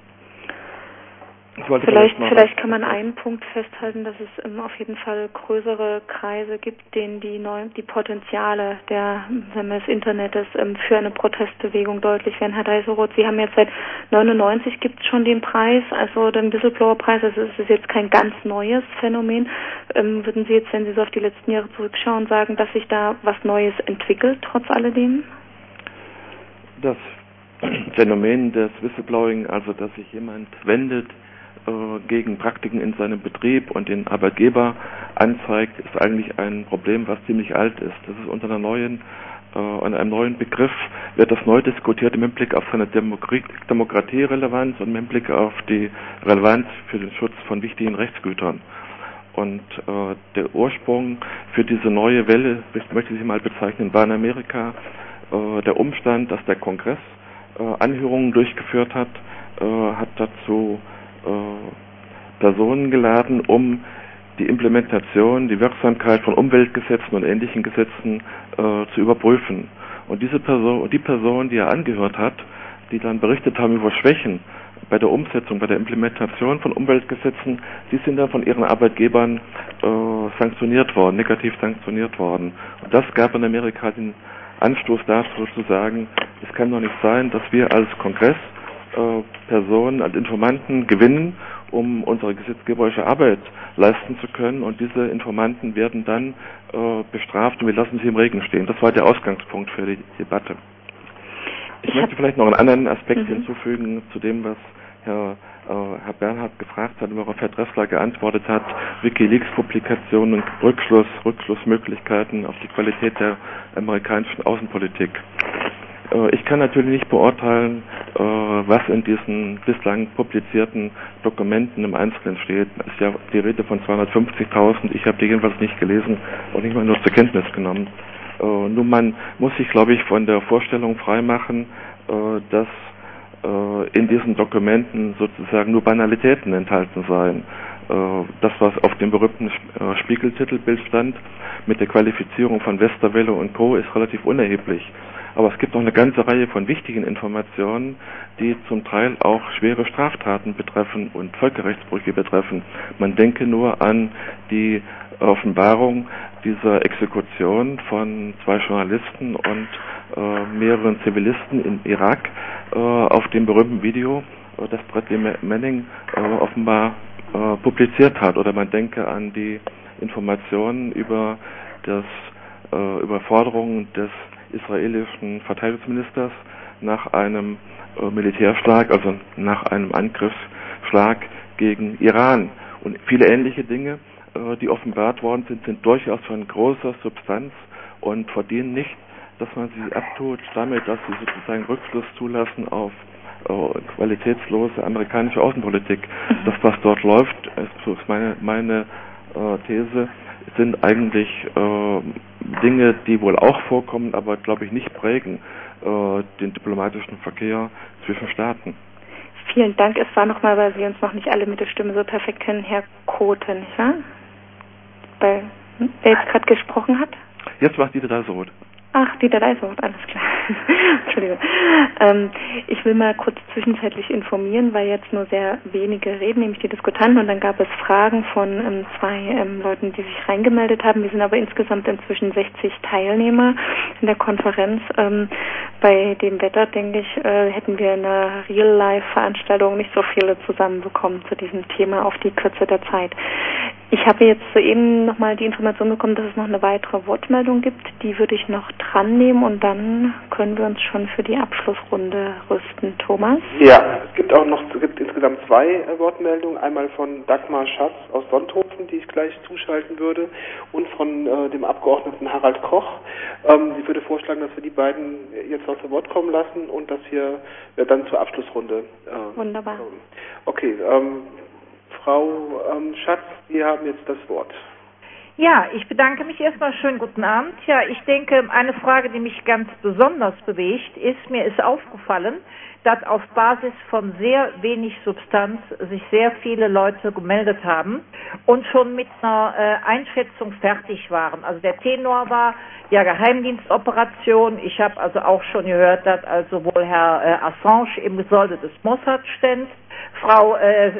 Vielleicht kann man einen Punkt festhalten, dass es auf jeden Fall größere Kreise gibt, denen die Potenziale des Internets für eine Protestbewegung deutlich werden. Herr Deiseroth, Sie haben jetzt seit 1999 gibt es schon den Preis, also den Whistleblower-Preis, also es ist jetzt kein ganz neues Phänomen. Würden Sie jetzt, wenn Sie so auf die letzten Jahre zurückschauen, sagen, dass sich da was Neues entwickelt, trotz alledem? Das Phänomen des Whistleblowing, also dass sich jemand wendet gegen Praktiken in seinem Betrieb und den Arbeitgeber anzeigt, ist eigentlich ein Problem, was ziemlich alt ist. Das ist unter einem neuen Begriff wird das neu diskutiert im Hinblick auf seine Demokratierelevanz und im Hinblick auf die Relevanz für den Schutz von wichtigen Rechtsgütern. Und der Ursprung für diese neue Welle, ich möchte sie mal bezeichnen, war in Amerika der Umstand, dass der Kongress Anhörungen durchgeführt hat dazu Personen geladen, um die Implementation, die Wirksamkeit von Umweltgesetzen und ähnlichen Gesetzen zu überprüfen. Und die Person, die er angehört hat, die dann berichtet haben über Schwächen bei der Umsetzung, bei der Implementation von Umweltgesetzen, die sind dann von ihren Arbeitgebern sanktioniert worden, negativ sanktioniert worden. Und das gab in Amerika den Anstoß dazu zu sagen, es kann doch nicht sein, dass wir als Kongress Personen, als Informanten gewinnen, um unsere gesetzgeberische Arbeit leisten zu können, und diese Informanten werden dann bestraft und wir lassen sie im Regen stehen. Das war der Ausgangspunkt für die Debatte. Ich möchte vielleicht noch einen anderen Aspekt hinzufügen zu dem, was Herr Bernhard gefragt hat, worauf Herr Dressler geantwortet hat, WikiLeaks-Publikationen und Rückschlussmöglichkeiten auf die Qualität der amerikanischen Außenpolitik. Ich kann natürlich nicht beurteilen, was in diesen bislang publizierten Dokumenten im Einzelnen steht. Es ist ja die Rede von 250.000. Ich habe die jedenfalls nicht gelesen und nicht mal nur zur Kenntnis genommen. Nur man muss sich, glaube ich, von der Vorstellung freimachen, dass in diesen Dokumenten sozusagen nur Banalitäten enthalten seien. Das, was auf dem berühmten Spiegeltitelbild stand, mit der Qualifizierung von Westerwelle und Co., ist relativ unerheblich. Aber es gibt noch eine ganze Reihe von wichtigen Informationen, die zum Teil auch schwere Straftaten betreffen und Völkerrechtsbrüche betreffen. Man denke nur an die Offenbarung dieser Exekution von 2 Journalisten und mehreren Zivilisten im Irak auf dem berühmmenten Video, das Bradley Manning offenbar publiziert hat. Oder man denke an die Informationen über Forderungen des israelischen Verteidigungsministers nach einem Militärschlag, also nach einem Angriffsschlag gegen Iran. Und viele ähnliche Dinge, die offenbart worden sind durchaus von großer Substanz und verdienen nicht, dass man sie abtut damit, dass sie sozusagen Rückschluss zulassen auf qualitätslose amerikanische Außenpolitik. Das, was dort läuft, ist meine These, sind eigentlich Dinge, die wohl auch vorkommen, aber glaube ich nicht prägen den diplomatischen Verkehr zwischen Staaten. Vielen Dank. Es war nochmal, weil Sie uns noch nicht alle mit der Stimme so perfekt kennen, Herr Kote, nicht wahr? Wer jetzt gerade gesprochen hat? Jetzt war es Dieter Deiseroth. Ach, Dieter Deiseroth, alles klar. Entschuldigung. Ich will mal kurz zwischenzeitlich informieren, weil jetzt nur sehr wenige reden, nämlich die Diskutanten, und dann gab es Fragen von 2 Leuten, die sich reingemeldet haben. Wir sind aber insgesamt inzwischen 60 Teilnehmer in der Konferenz. Bei dem Wetter, denke ich, hätten wir in einer Real-Life-Veranstaltung nicht so viele zusammenbekommen zu diesem Thema auf die Kürze der Zeit. Ich habe jetzt soeben nochmal die Information bekommen, dass es noch eine weitere Wortmeldung gibt. Die würde ich noch dran nehmen und dann können wir uns schon für die Abschlussrunde rüsten. Thomas? Ja, es gibt insgesamt 2 Wortmeldungen. Einmal von Dagmar Schatz aus Sonthofen, die ich gleich zuschalten würde, und von dem Abgeordneten Harald Koch. Sie würde vorschlagen, dass wir die beiden jetzt noch zu Wort kommen lassen und dass wir dann zur Abschlussrunde Wunderbar. kommen. Okay, Frau Schatz, Sie haben jetzt das Wort. Ja, ich bedanke mich erstmal. Schönen guten Abend. Ja, ich denke, eine Frage, die mich ganz besonders bewegt, mir ist aufgefallen, dass auf Basis von sehr wenig Substanz sich sehr viele Leute gemeldet haben und schon mit einer Einschätzung fertig waren. Also der Tenor war ja Geheimdienstoperation. Ich habe also auch schon gehört, dass also wohl Herr Assange im Gesolde des Mossad stand. Frau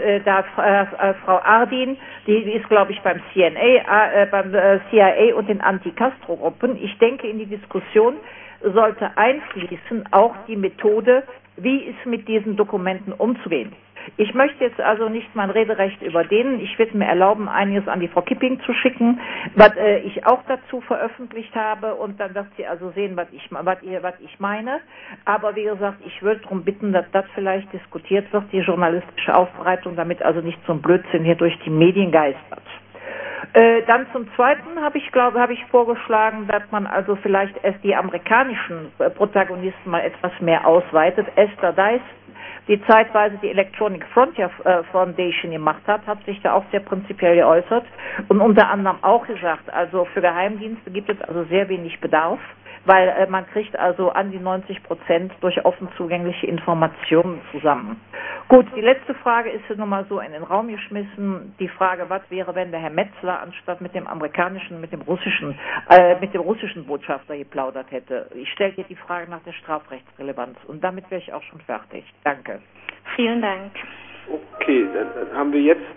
Ardin, die ist, glaube ich, beim CIA und den Anti-Castro-Gruppen. Ich denke, in die Diskussion sollte einfließen auch die Methode, wie ist mit diesen Dokumenten umzugehen. Ich möchte jetzt also nicht mein Rederecht überdehnen. Ich werde mir erlauben, einiges an die Frau Kipping zu schicken, was ich auch dazu veröffentlicht habe, und dann wird sie also sehen, was ich meine. Aber wie gesagt, ich würde darum bitten, dass das vielleicht diskutiert wird, die journalistische Aufbereitung, damit also nicht so ein Blödsinn hier durch die Medien geistert. Dann zum Zweiten habe ich vorgeschlagen, dass man also vielleicht erst die amerikanischen Protagonisten mal etwas mehr ausweitet. Esther Dice, die zeitweise die Electronic Frontier Foundation gemacht hat, hat sich da auch sehr prinzipiell geäußert und unter anderem auch gesagt, also für Geheimdienste gibt es also sehr wenig Bedarf, weil man kriegt also an die 90% durch offen zugängliche Informationen zusammen. Gut, die letzte Frage ist nochmal so in den Raum geschmissen. Die Frage, was wäre, wenn der Herr Metzler anstatt mit dem amerikanischen, mit dem russischen Botschafter geplaudert hätte? Ich stelle hier die Frage nach der Strafrechtsrelevanz und damit wäre ich auch schon fertig. Danke. Vielen Dank. Okay, dann haben wir jetzt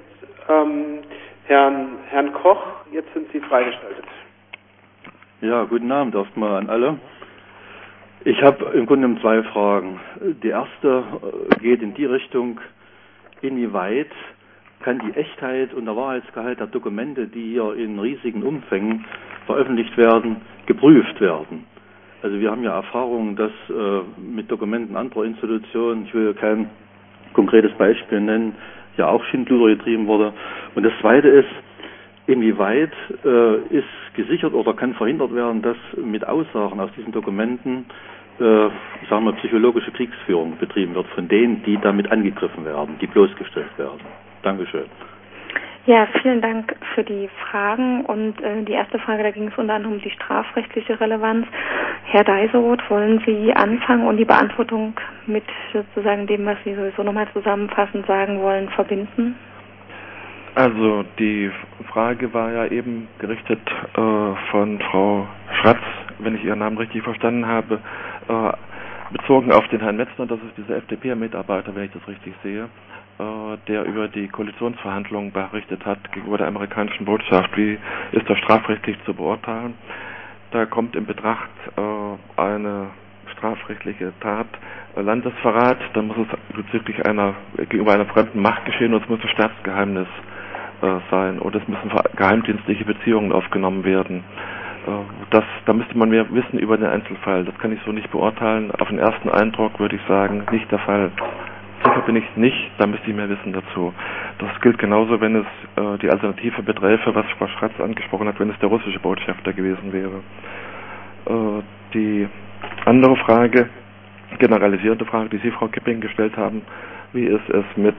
Herrn Koch. Jetzt sind Sie freigeschaltet. Ja, guten Abend erstmal an alle. Ich habe im Grunde 2 Fragen. Die erste geht in die Richtung, inwieweit kann die Echtheit und der Wahrheitsgehalt der Dokumente, die hier in riesigen Umfängen veröffentlicht werden, geprüft werden. Also wir haben ja Erfahrungen, dass mit Dokumenten anderer Institutionen, ich will kein konkretes Beispiel nennen, ja auch Schindluder getrieben wurde. Und das Zweite ist, inwieweit ist gesichert oder kann verhindert werden, dass mit Aussagen aus diesen Dokumenten, sagen wir, psychologische Kriegsführung betrieben wird von denen, die damit angegriffen werden, die bloßgestellt werden. Dankeschön. Ja, vielen Dank für die Fragen. Und die erste Frage, da ging es unter anderem um die strafrechtliche Relevanz. Herr Deiseroth, wollen Sie anfangen und die Beantwortung mit sozusagen dem, was Sie sowieso nochmal zusammenfassend sagen wollen, verbinden? Also die Frage war ja eben gerichtet von Frau Schratz, wenn ich Ihren Namen richtig verstanden habe, bezogen auf den Herrn Metzner, das ist dieser FDP-Mitarbeiter, wenn ich das richtig sehe, der über die Koalitionsverhandlungen berichtet hat gegenüber der amerikanischen Botschaft. Wie ist das strafrechtlich zu beurteilen? Da kommt in Betracht eine strafrechtliche Tat, Landesverrat, dann muss es bezüglich gegenüber einer fremden Macht geschehen und es muss ein Staatsgeheimnis sein oder es müssen geheimdienstliche Beziehungen aufgenommen werden. Da müsste man mehr wissen über den Einzelfall. Das kann ich so nicht beurteilen. Auf den ersten Eindruck würde ich sagen, nicht der Fall. Sicher bin ich nicht, da müsste ich mehr wissen dazu. Das gilt genauso, wenn es die Alternative beträfe, was Frau Schratz angesprochen hat, wenn es der russische Botschafter gewesen wäre. Die andere Frage, generalisierende Frage, die Sie, Frau Kipping, gestellt haben, wie ist es mit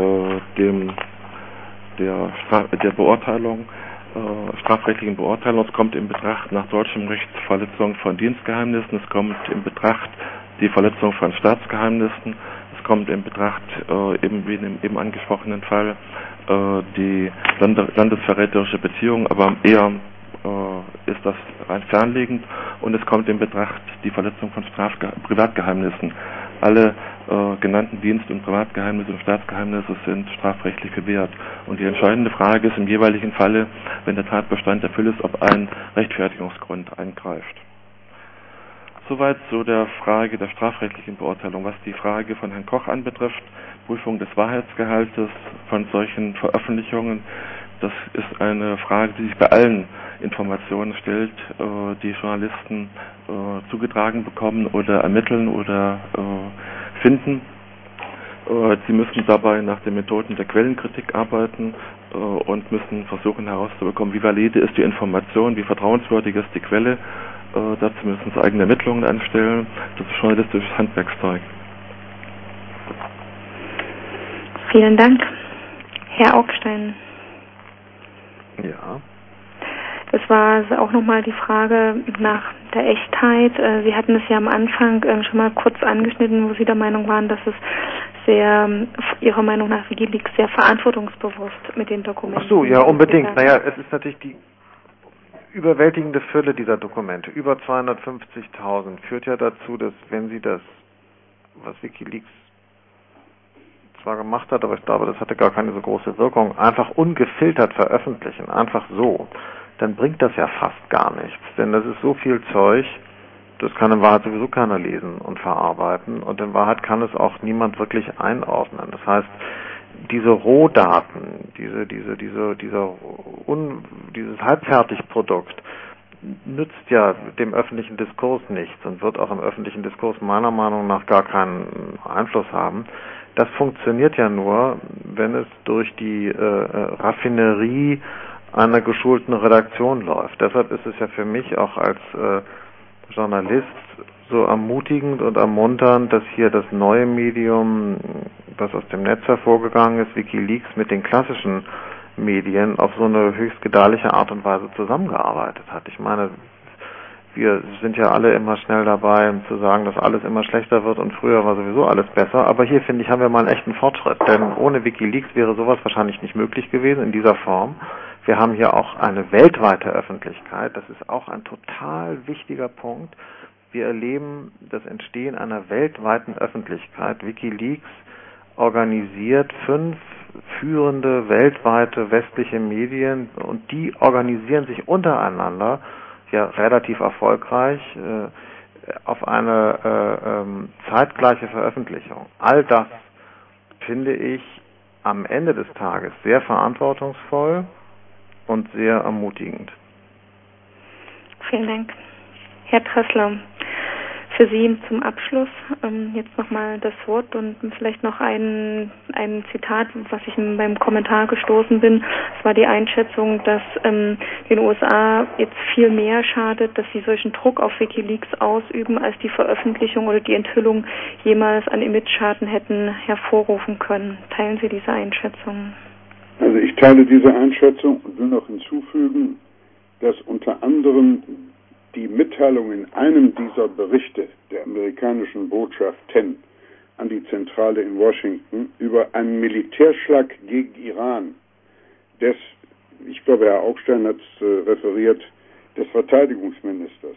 der Beurteilung, strafrechtlichen Beurteilung? Es kommt in Betracht nach deutschem Recht Verletzung von Dienstgeheimnissen, es kommt in Betracht die Verletzung von Staatsgeheimnissen, es kommt in Betracht, eben wie in dem eben angesprochenen Fall, die landesverräterische Beziehung, aber eher ist das rein fernliegend, und es kommt in Betracht die Verletzung von Privatgeheimnissen. Alle genannten Dienst- und Privatgeheimnisse und Staatsgeheimnisse sind strafrechtlich gewährt. Und die entscheidende Frage ist im jeweiligen Falle, wenn der Tatbestand erfüllt ist, ob ein Rechtfertigungsgrund eingreift. Soweit zu der Frage der strafrechtlichen Beurteilung. Was die Frage von Herrn Koch anbetrifft, Prüfung des Wahrheitsgehaltes von solchen Veröffentlichungen, das ist eine Frage, die sich bei allen Informationen stellt, die Journalisten zugetragen bekommen oder ermitteln oder finden. Sie müssen dabei nach den Methoden der Quellenkritik arbeiten und müssen versuchen herauszubekommen, wie valide ist die Information, wie vertrauenswürdig ist die Quelle. Dazu müssen Sie eigene Ermittlungen anstellen. Das ist journalistisches Handwerkszeug. Vielen Dank. Herr Augstein. Ja. Das war auch nochmal die Frage nach der Echtheit. Sie hatten es ja am Anfang schon mal kurz angeschnitten, wo Sie der Meinung waren, dass es Ihrer Meinung nach WikiLeaks sehr verantwortungsbewusst mit den Dokumenten. Ach so, ja, unbedingt. Naja, es ist natürlich die überwältigende Fülle dieser Dokumente, über 250.000, führt ja dazu, dass wenn Sie das, was WikiLeaks zwar gemacht hat, aber ich glaube, das hatte gar keine so große Wirkung, einfach ungefiltert veröffentlichen, einfach so, dann bringt das ja fast gar nichts. Denn das ist so viel Zeug, das kann in Wahrheit sowieso keiner lesen und verarbeiten, und in Wahrheit kann es auch niemand wirklich einordnen. Das heißt, diese Rohdaten, dieses Halbfertigprodukt nützt ja dem öffentlichen Diskurs nichts und wird auch im öffentlichen Diskurs meiner Meinung nach gar keinen Einfluss haben. Das funktioniert ja nur, wenn es durch die Raffinerie einer geschulten Redaktion läuft. Deshalb ist es ja für mich auch als Journalist so ermutigend und ermunternd, dass hier das neue Medium, das aus dem Netz hervorgegangen ist, WikiLeaks, mit den klassischen Medien auf so eine höchst gedeihliche Art und Weise zusammengearbeitet hat. Ich meine, wir sind ja alle immer schnell dabei, zu sagen, dass alles immer schlechter wird und früher war sowieso alles besser. Aber hier, finde ich, haben wir mal einen echten Fortschritt. Denn ohne WikiLeaks wäre sowas wahrscheinlich nicht möglich gewesen in dieser Form. Wir haben hier auch eine weltweite Öffentlichkeit. Das ist auch ein total wichtiger Punkt. Wir erleben das Entstehen einer weltweiten Öffentlichkeit. WikiLeaks organisiert 5 führende weltweite westliche Medien, und die organisieren sich untereinander ja relativ erfolgreich auf eine zeitgleiche Veröffentlichung. All das finde ich am Ende des Tages sehr verantwortungsvoll und sehr ermutigend. Vielen Dank. Herr Tressler, für Sie zum Abschluss jetzt nochmal das Wort und vielleicht noch ein Zitat, was ich beim Kommentar gestoßen bin. Es war die Einschätzung, dass den USA jetzt viel mehr schadet, dass sie solchen Druck auf WikiLeaks ausüben, als die Veröffentlichung oder die Enthüllung jemals an Image-Schaden hätten hervorrufen können. Teilen Sie diese Einschätzung? Also ich teile diese Einschätzung und will noch hinzufügen, dass unter anderem die Mitteilung in einem dieser Berichte der amerikanischen Botschaft 10 an die Zentrale in Washington über einen Militärschlag gegen Iran ich glaube, Herr Augstein hat es referiert, des Verteidigungsministers,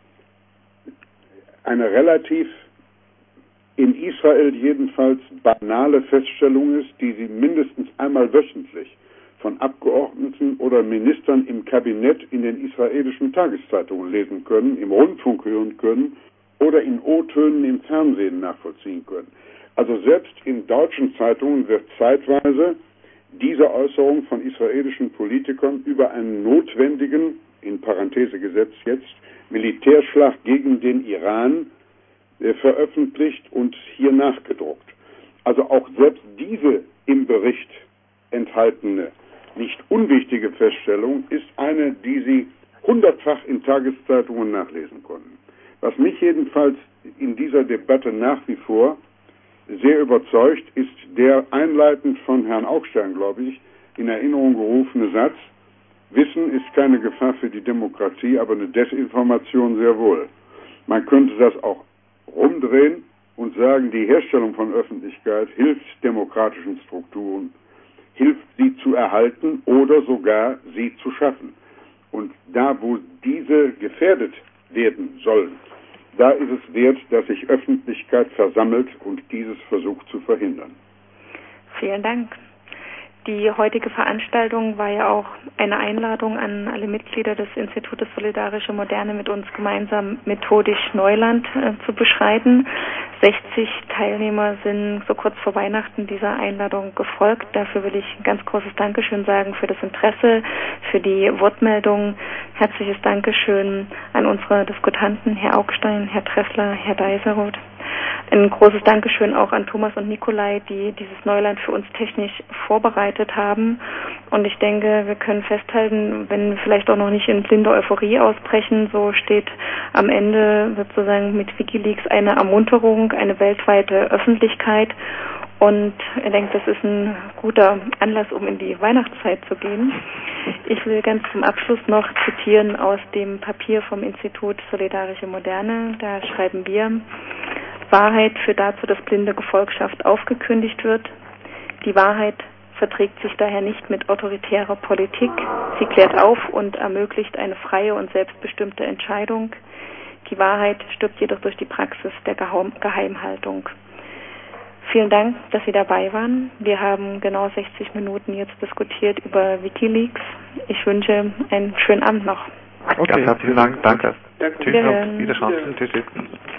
eine relativ in Israel jedenfalls banale Feststellung ist, die Sie mindestens einmal wöchentlich von Abgeordneten oder Ministern im Kabinett in den israelischen Tageszeitungen lesen können, im Rundfunk hören können oder in O-Tönen im Fernsehen nachvollziehen können. Also selbst in deutschen Zeitungen wird zeitweise diese Äußerung von israelischen Politikern über einen notwendigen, in Parenthese gesetzt jetzt, Militärschlag gegen den Iran veröffentlicht und hier nachgedruckt. Also auch selbst diese im Bericht enthaltene, nicht unwichtige Feststellung ist eine, die Sie 100-fach in Tageszeitungen nachlesen konnten. Was mich jedenfalls in dieser Debatte nach wie vor sehr überzeugt, ist der einleitend von Herrn Augstein, glaube ich, in Erinnerung gerufene Satz: Wissen ist keine Gefahr für die Demokratie, aber eine Desinformation sehr wohl. Man könnte das auch rumdrehen und sagen, die Herstellung von Öffentlichkeit hilft demokratischen Strukturen, hilft sie zu erhalten oder sogar sie zu schaffen. Und da, wo diese gefährdet werden sollen, da ist es wert, dass sich Öffentlichkeit versammelt und dieses versucht zu verhindern. Vielen Dank. Die heutige Veranstaltung war ja auch eine Einladung an alle Mitglieder des Institutes Solidarische Moderne, mit uns gemeinsam methodisch Neuland zu beschreiten. 60 Teilnehmer sind so kurz vor Weihnachten dieser Einladung gefolgt. Dafür will ich ein ganz großes Dankeschön sagen für das Interesse, für die Wortmeldung. Herzliches Dankeschön an unsere Diskutanten, Herr Augstein, Herr Tressler, Herr Deiseroth. Ein großes Dankeschön auch an Thomas und Nikolai, die dieses Neuland für uns technisch vorbereitet haben. Und ich denke, wir können festhalten, wenn wir vielleicht auch noch nicht in blinde Euphorie ausbrechen, so steht am Ende sozusagen mit WikiLeaks eine Ermunterung, eine weltweite Öffentlichkeit. Und ich denke, das ist ein guter Anlass, um in die Weihnachtszeit zu gehen. Ich will ganz zum Abschluss noch zitieren aus dem Papier vom Institut Solidarische Moderne. Da schreiben wir: Wahrheit führt dazu, dass blinde Gefolgschaft aufgekündigt wird. Die Wahrheit verträgt sich daher nicht mit autoritärer Politik. Sie klärt auf und ermöglicht eine freie und selbstbestimmte Entscheidung. Die Wahrheit stirbt jedoch durch die Praxis der Geheimhaltung. Vielen Dank, dass Sie dabei waren. Wir haben genau 60 Minuten jetzt diskutiert über WikiLeaks. Ich wünsche einen schönen Abend noch. Okay, herzlichen Dank. Danke. Danke. Tschüss. Wiederschauen. Tschüss.